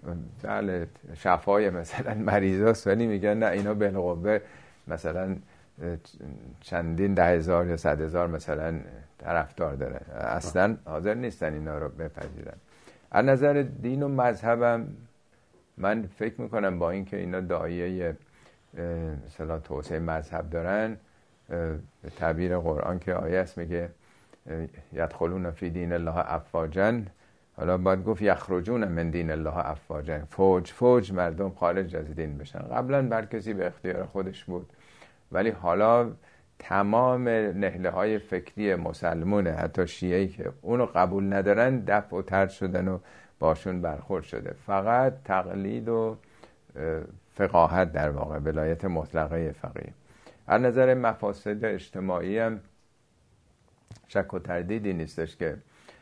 B: بله شفای مثلا مریضاست، ولی میگن نه اینا بالقوه مثلا چندین ده هزار یا صد هزار مثلا طرفدار داره، اصلا حاضر نیستن اینا رو بپذیرن. از نظر دین و مذهبم من فکر میکنم با اینکه اینا داعیه مثلا توسعه مذهب دارن، به تعبیر قرآن که آیه است میگه یدخلون فی دین الله افواجا، حالا باید گفت یخرجون من دین الله افواجا، فوج فوج مردم خارج از دین بشن. قبلا بر کسی به اختیار خودش بود، ولی حالا تمام نهله های فکری مسلمونه، حتی شیعه‌ای که اونو قبول ندارن دفع و طرد شدن و باشون برخورد شده. فقط تقلید و فقاهت در واقع، ولایت مطلقه فقیه. از نظر مفاسد اجتماعی هم شک و تردیدی نیستش که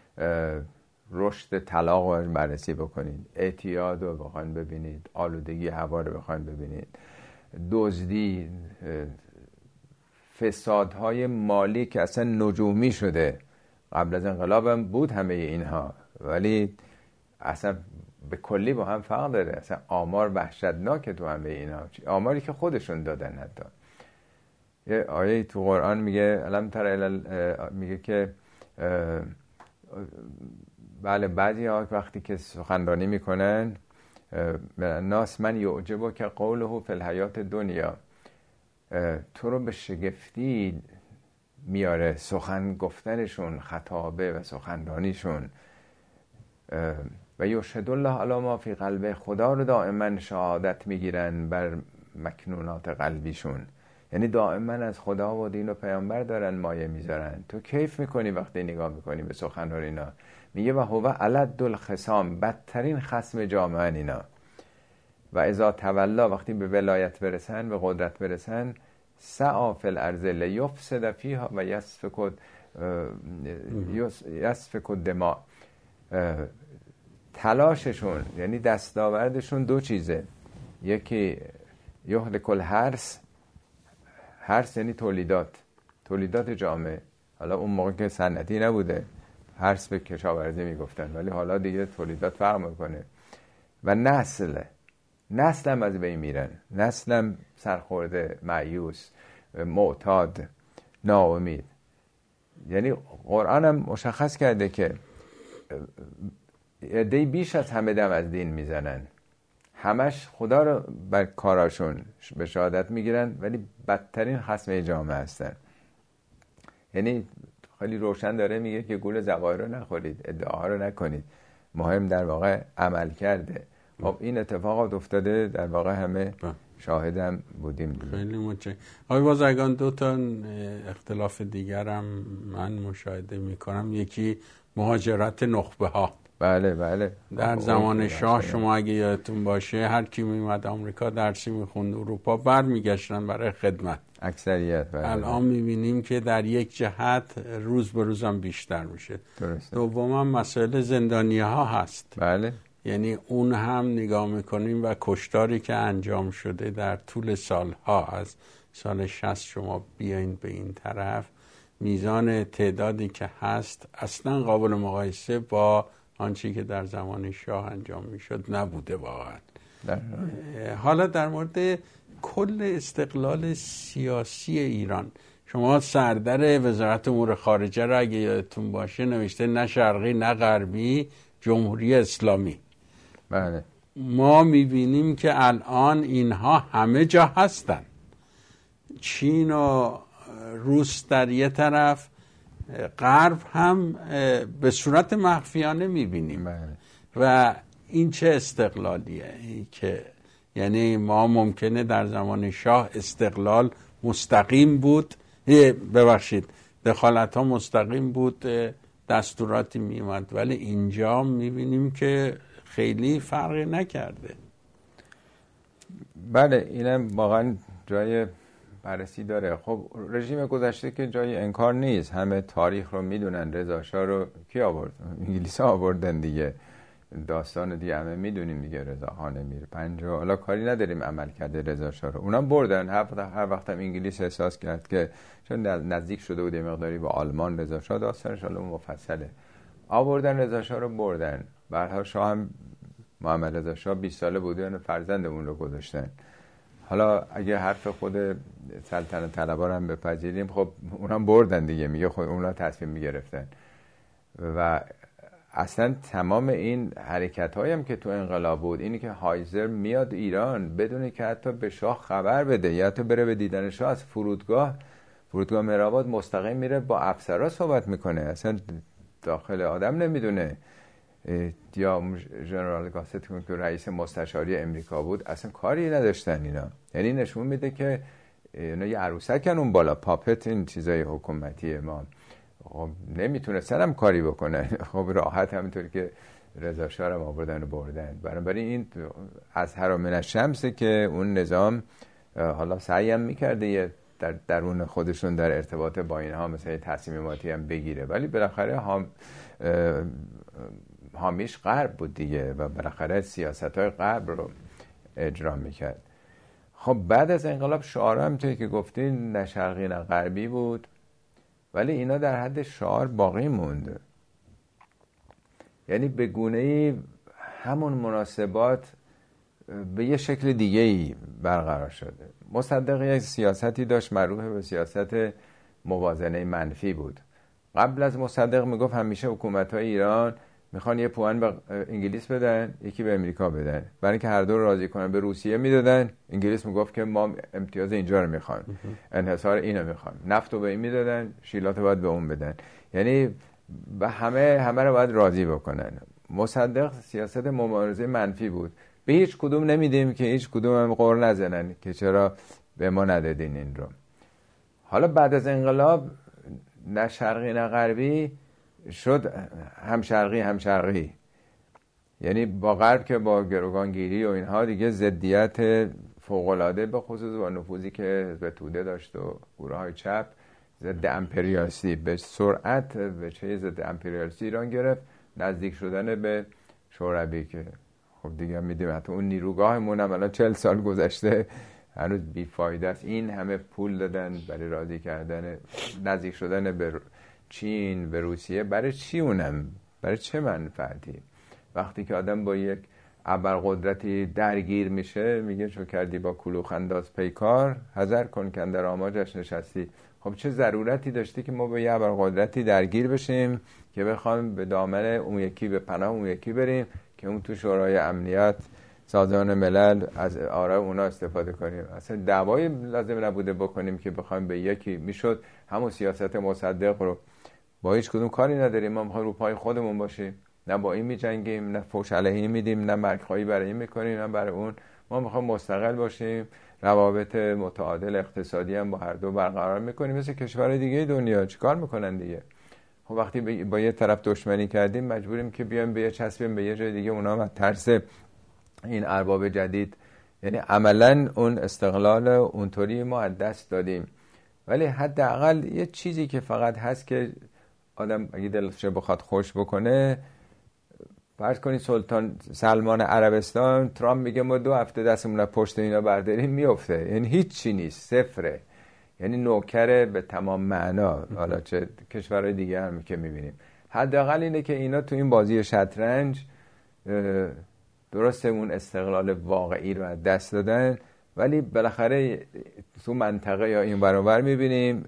B: رشد طلاق رو بررسی بکنید، اعتیاد رو بخواید ببینید، آلودگی هوا رو بخواید ببینید، دزدی، فسادهای مالی که اصلا نجومی شده. قبل از انقلاب هم بود همه اینها، ولی اصلا به کلی با هم فرق داره. اصلا آمار وحشتناکه تو همه اینها، آماری که خودشون دادن. حتی یه آیه تو قرآن میگه علم تر میگه که بله بعضی ها وقتی که سخنرانی میکنن ناس من یعجبه که قوله فی الحیات دنیا، تو رو به شگفتی میاره سخن گفتنشون، خطابه و سخنرانیشون. و یشهد الله علی ما فی قلبه، خدا رو دائما شهادت میگیرن بر مکنونات قلبیشون، یعنی دائما از خدا و دین و پیامبر دارن مایه میذارن. تو کیف میکنی وقتی نگاه میکنی به سخنرانی اینا. میگه و هو الد الخصام، بدترین خصم جامعه اینا. و اذا تولا، وقتی به ولایت برسن، به قدرت برسن، سعی فی الارض لیفسد فیها و یسفک یسفک الدماء، تلاششون یعنی دستاوردشون دو چیزه، یکی یهلک الحرث، حرث یعنی تولیدات، تولیدات جامعه. حالا اون موقع که صنعتی نبوده حرث به کشاورزی میگفتن، ولی حالا دیگه تولیدات فرق میکنه. و نسل، نسلم از بین میرن، نسلم سرخورده، مایوس، معتاد، ناامید. یعنی قرآن هم مشخص کرده که عده‌ای بیش از همه دم از دین میزنن، همش خدا رو بر کاراشون به شهادت میگیرن، ولی بدترین خصم جامعه هستن. یعنی خیلی روشن داره میگه که گول زواهر رو نخورید، ادعاها رو نکنید، مهم در واقع عمل کرده. خب این اتفاقات افتاده، در واقع همه شاهدم بودیم.
A: خیلی متشکرم. آقای بازرگان، دو تا اختلاف دیگرم من مشاهده میکنم. یکی مهاجرت نخبه ها.
B: بله بله.
A: در زمان شاه شما اگه یادتون باشه هر کی میومد آمریکا درسی میخوند اروپا برمیگشتن برای خدمت،
B: اکثریت. بله.
A: الان میبینیم که در یک جهت روز به روزم بیشتر میشه.
B: درسته.
A: دوما مسائل زندانی ها هست.
B: بله.
A: یعنی اون هم نگاه میکنیم و کشتاری که انجام شده در طول سالها، از سال شصت شما بیاین به این طرف، میزان تعدادی که هست اصلا قابل مقایسه با آنچه که در زمان شاه انجام میشد نبوده واقعا. حالا در مورد کل استقلال سیاسی ایران، شما سردر وزارت امور خارجه را اگه یادتون باشه نوشته نه شرقی نه غربی، جمهوری اسلامی.
B: بله.
A: ما میبینیم که الان اینها همه جا هستن، چین و روس در یه طرف، غرب هم به صورت مخفیانه میبینیم.
B: بله.
A: و این چه استقلالیه که یعنی ما ممکنه در زمان شاه استقلال مستقیم بود، ببخشید دخالت ها مستقیم بود، دستوراتی میومد، ولی اینجا میبینیم که خیلی فرقی نکرده.
B: بله اینم واقعا جای بررسی داره. خب رژیم گذشته که جای انکار نیست، همه تاریخ رو میدونن. رضا شاه رو کی آورد؟ انگلیس ها آوردن دیگه، داستان دیگه همه میدونیم دیگه. رضا خان میر پنجاه، حالا کاری نداریم عمل کرده رضا شاه رو، اونم بردن. هر وقت هر وقت هم انگلیس احساس کرد که چون نزدیک شده بود مقداری با آلمان، رضا شاه داستانش حالا مفصله، آوردن رضا شاه رو بردن. بعدها شاه هم محمد رضا شاه بیست ساله بوده، فرزندمون رو گذاشتن. حالا اگه حرف خود سلطنت طلبا رو هم بپذیریم، خب اونم بردن دیگه، میگه خود اونا تصمیم میگرفتن. و اصلا تمام این حرکت هایم که تو انقلاب بود، اینی که هایزر میاد ایران بدون که حتی به شاه خبر بده یا حتی بره به دیدن شاه، از فرودگاه فرودگاه مهرآباد مستقیم میره با افسرها صحبت میکنه، اصلا داخل آدم نمیدونه. یا ژنرال گاسست که رئیس مستشاری امریکا بود، اصلا کاری نداشتن اینا. یعنی نشون میده که اینا یه عروسکن اون بالا، پاپت این چیزای حکومتی ما. خب نمیتونستن هم کاری بکنن. خب راحت همینطوری که رضا شاه رو آوردن و بردن. بنابراین این از حرام الشمسه که اون نظام حالا سعی هم میکرده یه در درون خودشون در ارتباط با اینها مثلا تصمیماتی هم بگیره، ولی بالاخره هم حامیش غرب بود دیگه و بالاخره سیاست‌های غرب رو اجرا میکرد. خب بعد از انقلاب شعار هم توی که گفتین نه شرقی نه غربی بود، ولی اینا در حد شعار باقی موند. یعنی به گونه‌ای همون مناسبات به یه شکل دیگه ای برقرار شده. مصدق یک سیاستی داشت معروف به سیاست موازنه منفی بود. قبل از مصدق میگفت همیشه حکومت‌های ایران میخوان یه پوان به انگلیس بدن، یکی به امریکا بدن. برای اینکه هر دو رو راضی کنن به روسیه میدادن، انگلیس میگفت که ما امتیاز اینجا رو میخوایم، انحصار اینو میخوایم. نفت رو به این میدادن، شیلات رو باید به اون بدن. یعنی به همه همه رو باید راضی بکنن. مصدق سیاست مبارزه منفی بود. به هیچ کدوم نمیدیم که هیچ کدوم هم قور نزنن که چرا به ما ندادین این رو. حالا بعد از انقلاب نه شرقی نه غربی شد، هم شرقی هم شرقی. یعنی با غرب که با گروگانگیری و اینها دیگه ضدیت فوق‌العاده به خصوص با نفوذی که حزب توده داشت و گروه‌های چپ ضد امپریالیستی به سرعت به چه ضد امپریالیستی ایران گرفت، نزدیک شدن به شوروی که خب دیگه میدیم حتی اون نیروگاهمون هم الان چهل سال گذشته هنوز بیفایده است. این همه پول دادن برای راضی کردن نزدیک شدن به چین به روسیه، برای چی اونم؟ برای چه منفعتی؟ وقتی که آدم با یک ابرقدرتی درگیر میشه میگه چون کردی با کلوخ انداز پیکار، حذر کن که اندر آماجش نشستی. خب چه ضرورتی داشتی که ما با یه ابرقدرتی درگیر بشیم که بخوایم به دامن اون یکی به پناه اون یکی بریم که اون تو شورای امنیت سازمان ملل از آرای اونا استفاده کنیم؟ اصلا دعوایی لازم نبوده بکنیم که بخوایم به یکی. میشد همون سیاست مصدق رو با هیچ کدوم کاری نداریم، ما میخوایم رو پای خودمون باشیم، نه با این میجنگیم، نه فوش علیه میدیم، نه مرگخواهی برای این میکنیم، نه برای اون. ما میخوایم مستقل باشیم، روابط متعادل اقتصادی هم با هر دو برقرار میکنیم مثل کشور دیگه دنیا. چیکار میکنن دیگه؟ خب وقتی با یه طرف دشمنی کردیم مجبوریم که بیایم به یه چسبیم به یه جای دیگه. اونا هم ترس این ارباب جدید، یعنی عملا اون استقلال اونطوری ما از دست دادیم. ولی حداقل یه چیزی که فقط هست که آدم اگه دلش بخواد خوش بکنه، فرض کنید سلطان سلمان عربستان ترامپ میگه ما دو هفته دستمون از پشت اینا برداریم، میفته. یعنی هیچ چی نیست، صفره. یعنی نوکره به تمام معنا. حالا چه کشورهای دیگه هم که میبینیم، حداقل اینه که اینا تو این بازی شطرنج درسته اون استقلال واقعی رو از دست دادن، ولی بالاخره تو منطقه یا این برابر میبینیم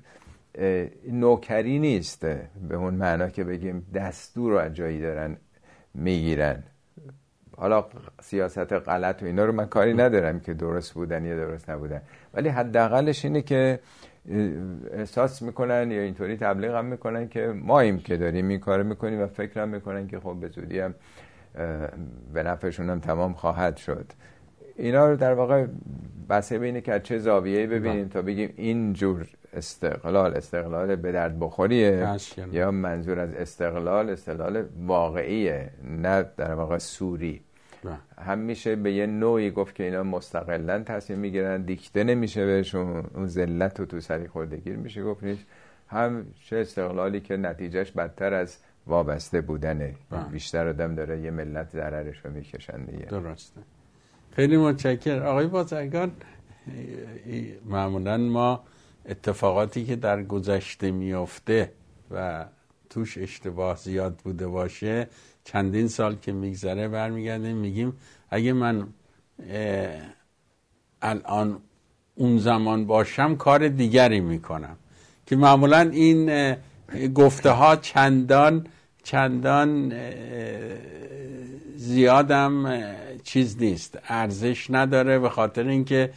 B: نوکری نیست به اون معنا که بگیم دستور رو از جایی دارن میگیرن. حالا سیاست غلط و اینا رو من کاری ندارم که درست بودن یا درست نبودن، ولی حداقلش اینه که احساس میکنن یا اینطوری تبلیغ هم میکنن که ما ایم که داریم این کارو میکنیم و فکر هم میکنن که خب به زودی هم به نفعشون هم تمام خواهد شد. اینا رو در واقع بحث اینه که از چه زاویه‌ای ببینیم تا بگیم این جور استقلال استقلال به درد بخوریه یا منظور از استقلال استقلال واقعیه، نه در واقع سوری. هم میشه به یه نوعی گفت که اینا مستقلاً تصمیم میگیرن، دیکته نمیشه بهشون، اون ذلت رو تو سری خوردگیر میشه گفت نیست. هم چه استقلالی که نتیجهش بدتر از وابسته بودنه، بیشتر آدم داره یه ملت ضررش رو میکشن دیگه.
A: درسته. خیلی متشکرم آقای بازرگان. معمولاً ما اتفاقاتی که در گذشته میفته و توش اشتباه زیاد بوده باشه چندین سال که میگذره برمیگردیم میگیم اگه من الان اون زمان باشم کار دیگری میکنم، که معمولا این گفته ها چندان چندان زیادم چیز نیست، ارزش نداره، به خاطر اینکه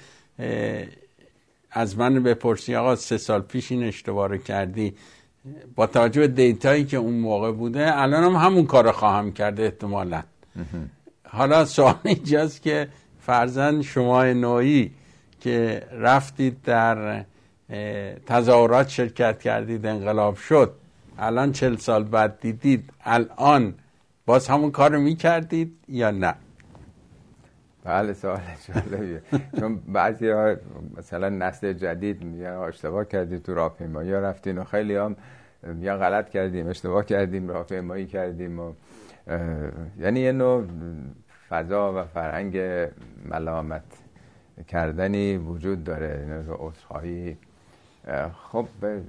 A: از من بپرسی آقا سه سال پیش این اشتباه رو کردی، با توجه به دیتایی که اون موقع بوده الان هم همون کار خواهم کرده احتمالاً. حالا سوال اینجاست که فرضاً شما نوعی که رفتید در تظاهرات شرکت کردید، انقلاب شد، الان چل سال بعد دیدید، الان باز همون کار رو میکردید یا نه؟
B: بله سوال جالبیه. چون بعضی ها مثلا نسل جدید میگن اشتباه کردید تو راهپیمایی ها رفتین، و خیلی هم یا غلط کردیم، اشتباه کردیم، راهپیمایی کردیم و یعنی یه نوع فضا و فرهنگ ملامت کردنی وجود داره، عذرخواهی. خب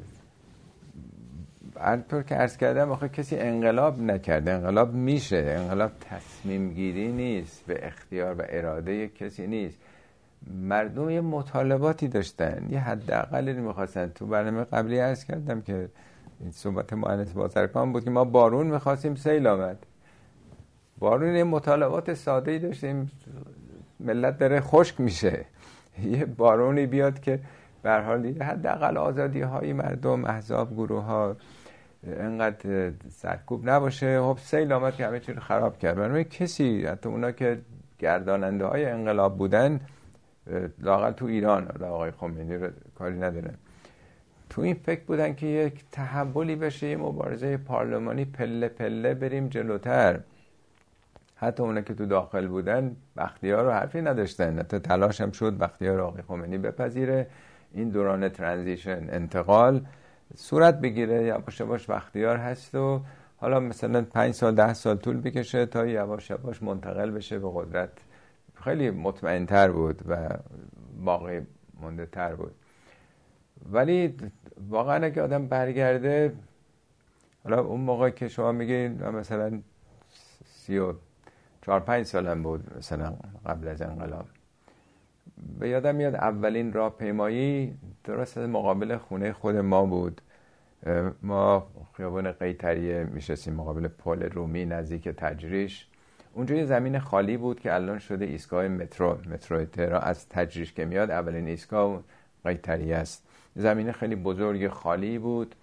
B: هرطور که عرض کردم آخه کسی انقلاب نکرده، انقلاب میشه، انقلاب تصمیم گیری نیست، به اختیار و اراده کسی نیست. مردم یه مطالباتی داشتن، یه حداقلی میخواستن. تو برنامه قبلی عرض کردم که این صحبت مهندس بازرگان بود که ما بارون میخواستیم، سیل آمد. بارون یه مطالبات ساده‌ای داشتیم، ملت داره خشک میشه، یه بارونی بیاد که به هر حال حداقل آزادی‌های مردم، احزاب، گروه‌ها انقدر سرکوب نباشه. خب سیل آمد که همه چیز رو خراب کرد. برای کسی، حتی اونا که گرداننده های انقلاب بودن، لااقل تو ایران، آقای خمینی رو کاری ندارن، تو این فکر بودن که یک تحولی بشه، یه مبارزه پارلمانی پله پله بریم جلوتر. حتی اونا که تو داخل بودن بختیار رو حرفی نداشتن، حتی تلاش هم شد بختیار آقای خمینی بپذیره این دوران ترانزیشن، انتقال صورت بگیره، یواش یواش بختیار هست و حالا مثلا پنج سال ده سال طول بکشه تا یواش یواش منتقل بشه به قدرت. خیلی مطمئن تر بود و باقی مونده تر بود. ولی واقعا اگه آدم برگرده، حالا اون موقع که شما میگین مثلا سی و چهار پنج سالم بود مثلا قبل از انقلاب، به یادم میاد اولین راهپیمایی درست مقابل خونه خود ما بود. ما خیابان قیطریه میشستیم مقابل پل رومی نزدیک تجریش. اونجا یه زمین خالی بود که الان شده ایستگاه مترو مترو تهران. از تجریش که میاد اولین ایستگاه قیطریه است. زمین خیلی بزرگ خالی بود.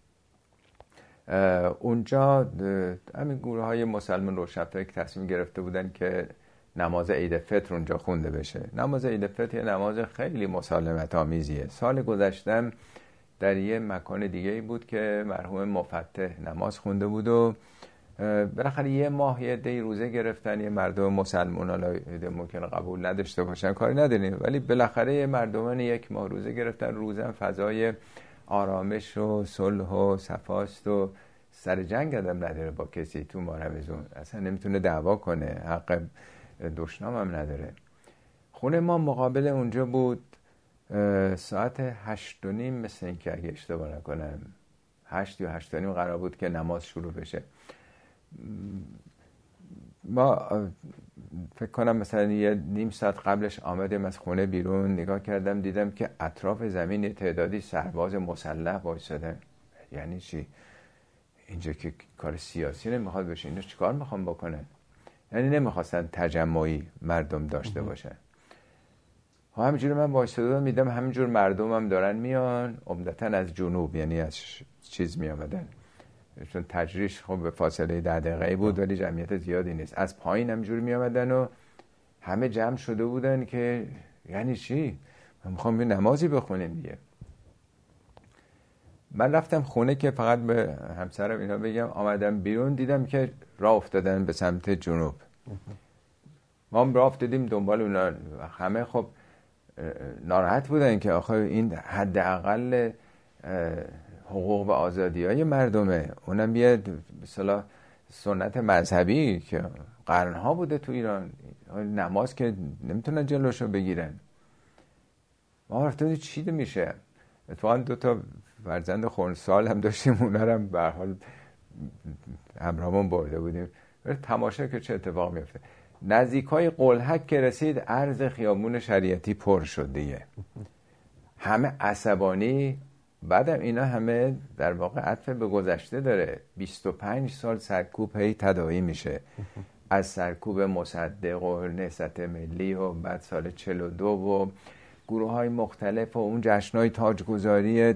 B: اونجا همین گروه های مسلمان روشنفکر که تصمیم گرفته بودن که نماز عید فطر اونجا خونده بشه. نماز عید فطر یه نماز خیلی مسالمت آمیزیه. سال گذشتم در یه مکان دیگه بود که مرحوم مفتح نماز خونده بود و بالاخره یه ماه یه دی روزه گرفتن. یه مردم مسلمان، حالا ممکن قبول نداشته باشن، کاری نداریم، ولی بالاخره یه مردمان یک ماه روزه گرفتن. روزم فضای آرامش و صلح و صفاست و سر جنگ آدم نداره با کسی تو ماه رمضان، اصلا نمیتونه دعوا کنه، حق دشنام هم نداره. خونه ما مقابل اونجا بود. ساعت هشت و نیم مثل این که اگه اشتباه نکنم هشت یا هشت و نیم قرار بود که نماز شروع بشه. ما فکر کنم مثلا یه نیم ساعت قبلش آمدیم از خونه بیرون، نگاه کردم دیدم که اطراف زمین تعدادی سرباز مسلح وایسادن. یعنی چی؟ اینجا که کار سیاسی نمیخواد بشه، اینا چیکار میخوان بکنن؟ یعنی نمیخواستن تجمعی مردم داشته باشن. ها همینجوری من وایسادم میدم همینجور مردم هم دارن میان، عمدتاً از جنوب، یعنی از چیز میامدن، چون تجریش خب به فاصله ده دقیقه بود ولی جمعیت زیادی نیست. از پایین همینجوری میامدن و همه جمع شده بودن که یعنی چی؟ من میخوام به نمازی بخونیم دیگه. من رفتم خونه که فقط به همسرم اینا بگم، آمدم بیرون دیدم که راه افتادن به سمت جنوب. ما هم راه افتادیم دنبال اونا. همه خب ناراحت بودن که آخه این حداقل حقوق و آزادی‌های مردمه، اونم یه مثلا سنت مذهبی که قرنها بوده تو ایران، نماز که نمیتونن جلوشو بگیرن. ما رفتیم چی میشه؟ اتفاقا دو تا فرزند خردسال هم داشتیم، اونا رو هم به هر حال همراهمون برده بودیم تماشا که چه اتفاق میفته. نزدیک های قلهک که رسید عرض خیابون شریعتی پر شد دیگه، همه عصبانی. بعدم اینا همه در واقع عطف به گذشته داره. بیست و پنج سال سرکوب هی تداعی میشه، از سرکوب مصدق و نهضت ملی و بعد سال چهل و دو و گروه های مختلف و اون جشنهای تاجگذاری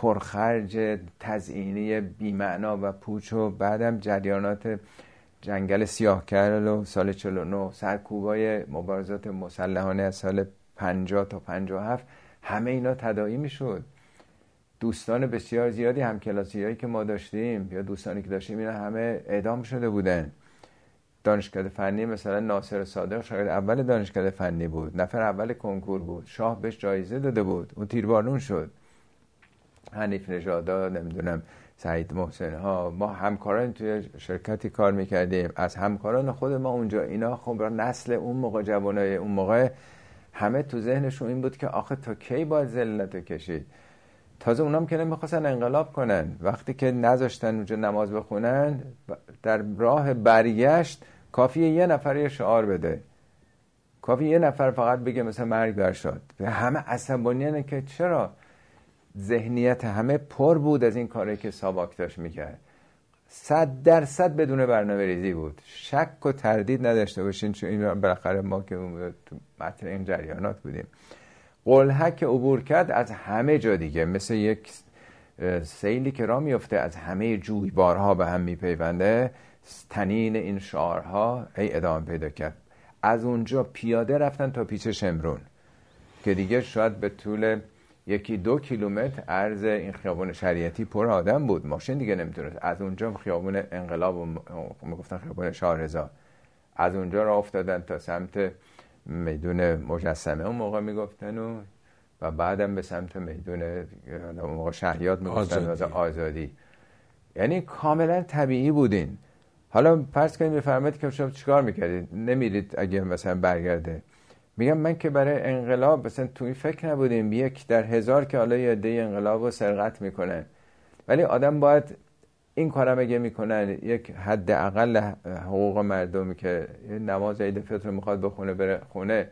B: پرخرج تزئینی بی‌معنا و پوچ و بعدم جریانات جنگل سیاه‌کل و سال چهل و نه، سرکوبای مبارزات مسلحانه از سال پنجاه تا پنجاه و هفت، همه اینا تداعی میشد. دوستان بسیار زیادی همکلاسیایی که ما داشتیم یا دوستانی که داشتیم اینا همه اعدام شده بودن. دانشکده فنی مثلا ناصر صادق شاگرد اول دانشکده فنی بود، نفر اول کنکور بود، شاه بهش جایزه داده بود، اون تیربارون شد. حنیف نژادا، نمیدونم سعید محسن ها، ما همکاران توی شرکتی کار میکردیم، از همکاران خود ما اونجا، اینا خب نسل اون موقع، جوانای اون موقع همه تو ذهنشون این بود که آخه تا کی باید ذلت کشید. تازه اونام که نمیخواستن انقلاب کنن، وقتی که نذاشتن اونجا نماز بخونن، در راه برگشت کافیه یه نفر یه شعار بده، کافیه یه نفر فقط بگه مثلا مرگ بر شاد، همه عصبانیانه که چرا. ذهنیت همه پر بود از این کاری که ساواک داشت میکرد، صد درصد بدون برنامه ریزی بود، شک و تردید نداشته باشین، چون این بالاخره ما که تو متن این جریانات بودیم. قلهک عبور کرد از همه جا دیگه، مثل یک سیلی که راه میفته از همه جویبارها به هم میپیونده، تنین این شعارها ای ادامه پیدا کرد. از اونجا پیاده رفتن تا پیچ شمرون که دیگه شاید به طول یکی دو کیلومتر عرض این خیابون شریعتی پر آدم بود، ماشین دیگه نمیتونه. از اونجا خیابون انقلاب و میگفتن خیابون شاه رضا، از اونجا راه افتادن تا سمت میدون مجسمه اون موقع میگفتن و و بعدم به سمت میدون اون موقع شهیاد میگفتن آزادی. آزادی. یعنی کاملا طبیعی بودین. حالا فرض کنید بفرمایید که شما چیکار میکردید؟ نمیرید اگه مثلا برگرده؟ میگم من که برای انقلاب مثلا توی فکر نبودیم، یک در هزار که حالا یه عده انقلاب رو سرقت میکنن، ولی آدم باید این کارم اگه میکنن یک حد اقل حقوق مردمی که نماز عید فطر میخواد بخونه بره خونه،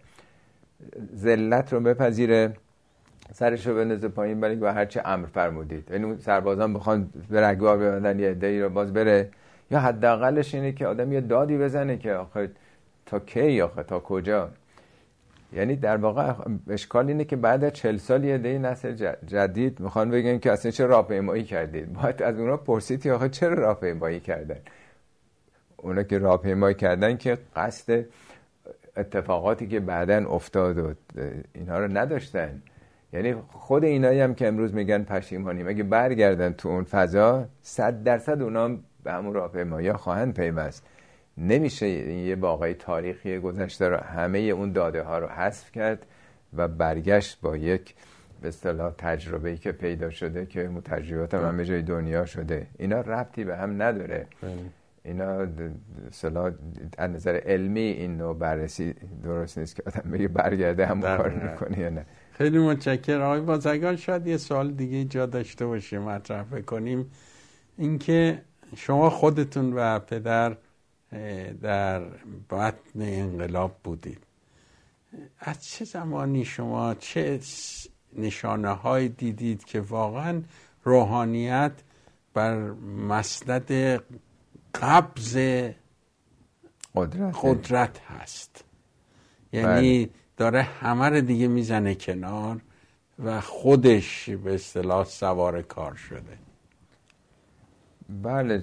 B: ذلت رو بپذیره، سرش رو بندازه پایین، ولی با هر چه امر فرمودید، یعنی سربازان بخوان به رگبار ببندن یه عده‌ای رو باز بره، یا حداقلش اینه که آدم یه دادی بزنه که آخه تا کی، آخه تا کجا. یعنی در واقع اشکال اینه که بعد از چهل سال یه عده نسل جدید میخوان بگن که اصلا چه راهپیمایی کردید. باید از اونا پرسید آخه چرا راهپیمایی کردن؟ اونا که راهپیمایی کردن که قصد اتفاقاتی که بعدن افتاد و اینا رو نداشتن. یعنی خود اینایی هم که امروز میگن پشیمانیم، اگه برگردن تو اون فضا صد درصد اونا به همون راهپیمایی خواهند پیوست. نمیشه یه واقعی تاریخی گذشته رو همه اون داده ها رو حذف کرد و برگشت با یک به اصطلاح تجربه‌ای که پیدا شده که تجربیات هم همه جای دنیا شده. اینا ربطی به هم نداره. اینا اصطلاح از نظر علمی این نوع بررسی درست نیست که آدم بگه برگرده هم کار میکنه یا نه.
A: خیلی متشکرم آقای بازرگان. شاید یه سوال دیگه جا داشته باشه مطرح کنیم، اینکه شما خودتون و پدر در بطن انقلاب بودید، از چه زمانی شما چه نشانه های دیدید که واقعا روحانیت بر مسند قبض
B: قدرت,
A: قدرت هست؟ یعنی داره همه رو دیگه میزنه کنار و خودش به اصطلاح سوار کار شده.
B: بله.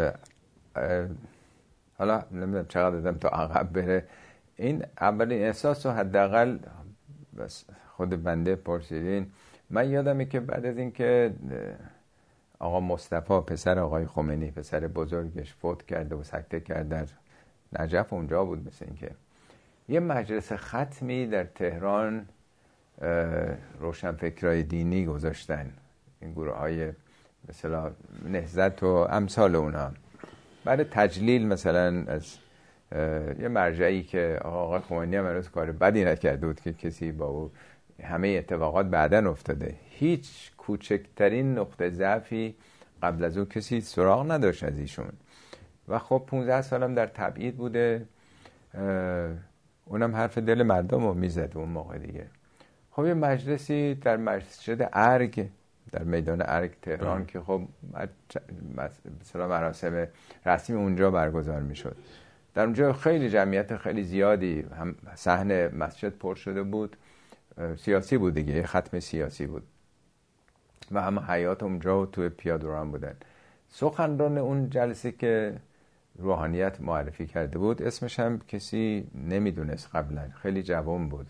B: حالا نمیدونم چقدر دادم تا عقب بره. این اولین احساس رو حداقل بس خود بنده پرسیدین. من یادمه که بعد از این که آقا مصطفی پسر آقای خمینی، پسر بزرگش، فوت کرده و سکته کرد در نجف، اونجا بود مثل این که یه مجلس ختمی در تهران روشنفکرای دینی گذاشتن، این گروه های مثلا نهضت و امثال اونا، برای تجلیل مثلا از یه مرجعی که آقا خمینی هم هنوز کار بدی نکرده بود که کسی با او، همه اتفاقات بعدن افتاده، هیچ کوچکترین نقطه ضعفی قبل از او کسی سراغ نداشت از ایشون. و خب پونزده سالم در تبعید بوده اونم حرف دل مردم رو میزد اون موقع دیگه. خب یه مجلسی در مسجد ارگ در میدان ارگ تهران که خب مثلا مراسم رسمی اونجا برگزار میشد، در اونجا خیلی جمعیت خیلی زیادی، هم صحن مسجد پر شده بود، سیاسی بود دیگه، ختم سیاسی بود و هم حیات اونجا و توی پیاده رو هم بودن. سخنران اون جلسه که روحانیت معرفی کرده بود اسمش هم کسی نمیدونست قبلا، خیلی جوان بود،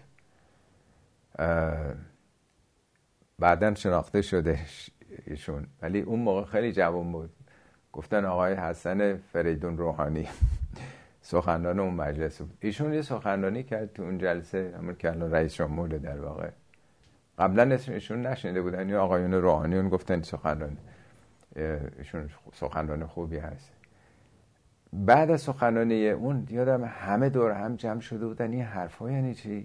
B: بعداً شناخته شده ایشون، ولی اون موقع خیلی جوان بود. گفتن آقای حسن فریدون روحانی سخنران اون مجلس بود. ایشون یه سخنرانی کرد تو اون جلسه، همون که الان رئیس جمهور در واقع، قبلا اسم ایشون نشنیده بودن، یا آقایون روحانیون گفتن سخنران ایشون سخنران خوبی هست. بعد از سخنرانی اون یادم همه دور هم جمع شده بودن، این حرفا یعنی چی؟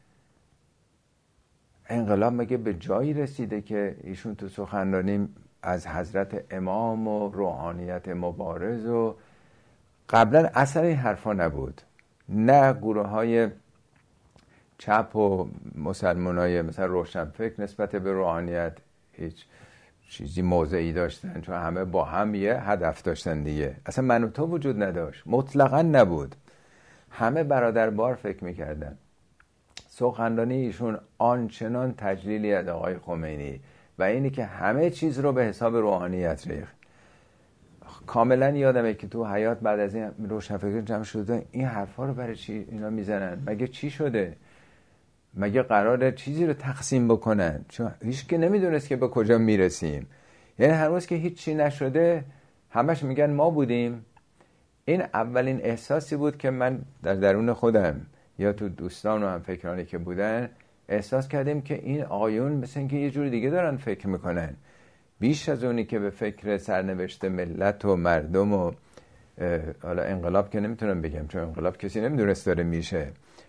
B: انقلاب مگه به جایی رسیده که ایشون تو سخنرانی از حضرت امام و روحانیت مبارز و قبلا اثر این حرفا نبود. نه گروه های چپ و مسلمان های مثلا روشنفکر نسبت به روحانیت هیچ چیزی موضعی داشتن، چون همه با هم یه هدف داشتن دیگه، اصلا من و تو وجود نداشت، مطلقا نبود، همه برادربار فکر میکردن. سخنرانی ایشون آنچنان تجلیلی از آقای خمینی و اینی که همه چیز رو به حساب روحانیت ریخت. کاملا یادمه که تو حیات بعد از این روشنفکران جمع شدن، این حرفا رو برای چی اینا میزنن؟ مگه چی شده؟ مگه قراره چیزی رو تقسیم بکنن؟ چون هیچ که نمیدونست که به کجا میرسیم. یعنی هر روز که هیچ چی نشده همش میگن ما بودیم. این اولین احساسی بود که من در درون خودم یا تو دوستان و هم فکرانی که بودن احساس کردیم که این آقایون مثل اینکه یه جور دیگه دارن فکر میکنن، بیش از اونی که به فکر سرنوشت ملت و مردم و حالا انقلاب که نمیتونم بگم چون انقلاب کسی نمیدونست داره میشه،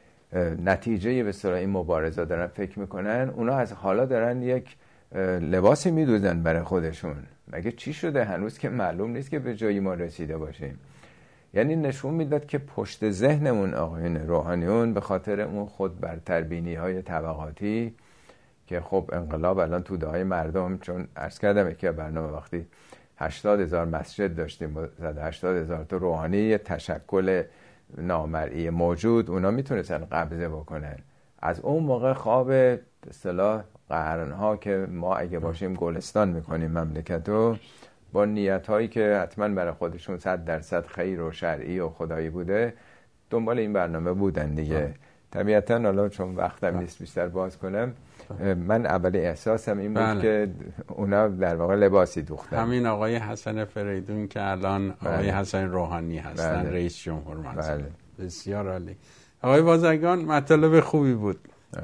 B: نتیجه به اصطلاح این مبارزه دارن فکر میکنن. اونا از حالا دارن یک لباسی میدوزن برای خودشون. مگه چی شده؟ هنوز که معلوم نیست که به جایی ما رسیده باشیم. یعنی نشون میداد که پشت ذهنمون آقایون روحانیون به خاطر اون خود برتربینی های طبقاتی که خب انقلاب الان توده های مردم، چون عرض کردم که برنامه وقتی هشتاد هزار مسجد داشتیم زده هشتاد هزار تا روحانی، یه تشکل نامرئی موجود، اونا میتونستن قبضه بکنن. از اون موقع خواب اصطلاح قرنها که ما اگه باشیم گلستان میکنیم مملکتو، با نیت هایی که حتما برای خودشون صد درصد خیر و شرعی و خدایی بوده، دنبال این برنامه بودن دیگه. طبیعتا حالا چون وقتم نیست بیشتر باز کنم، من اولی احساسم این بود بله. که اونا در واقع لباسی دوختن.
A: همین آقای حسن فریدون که الان بله. آقای حسن روحانی هستن بله. رئیس جمهور مملکت. بله. بسیار عالی. آقای بازرگان مطالب خوبی بود.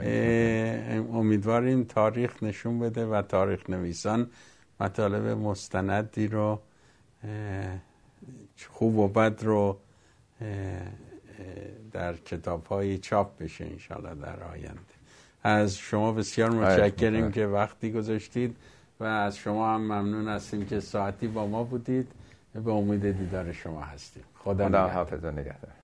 A: امیدواریم تاریخ نشون بده و تاریخ نویسان مطالب مستندی رو خوب و بد رو در کتاب‌های چاپ بشه انشالله در آینده. از شما بسیار متشکریم که وقتی گذاشتید و از شما هم ممنون هستیم که ساعتی با ما بودید. به امید دیدار شما هستیم. خدا,
B: خدا حافظ و نگهدار.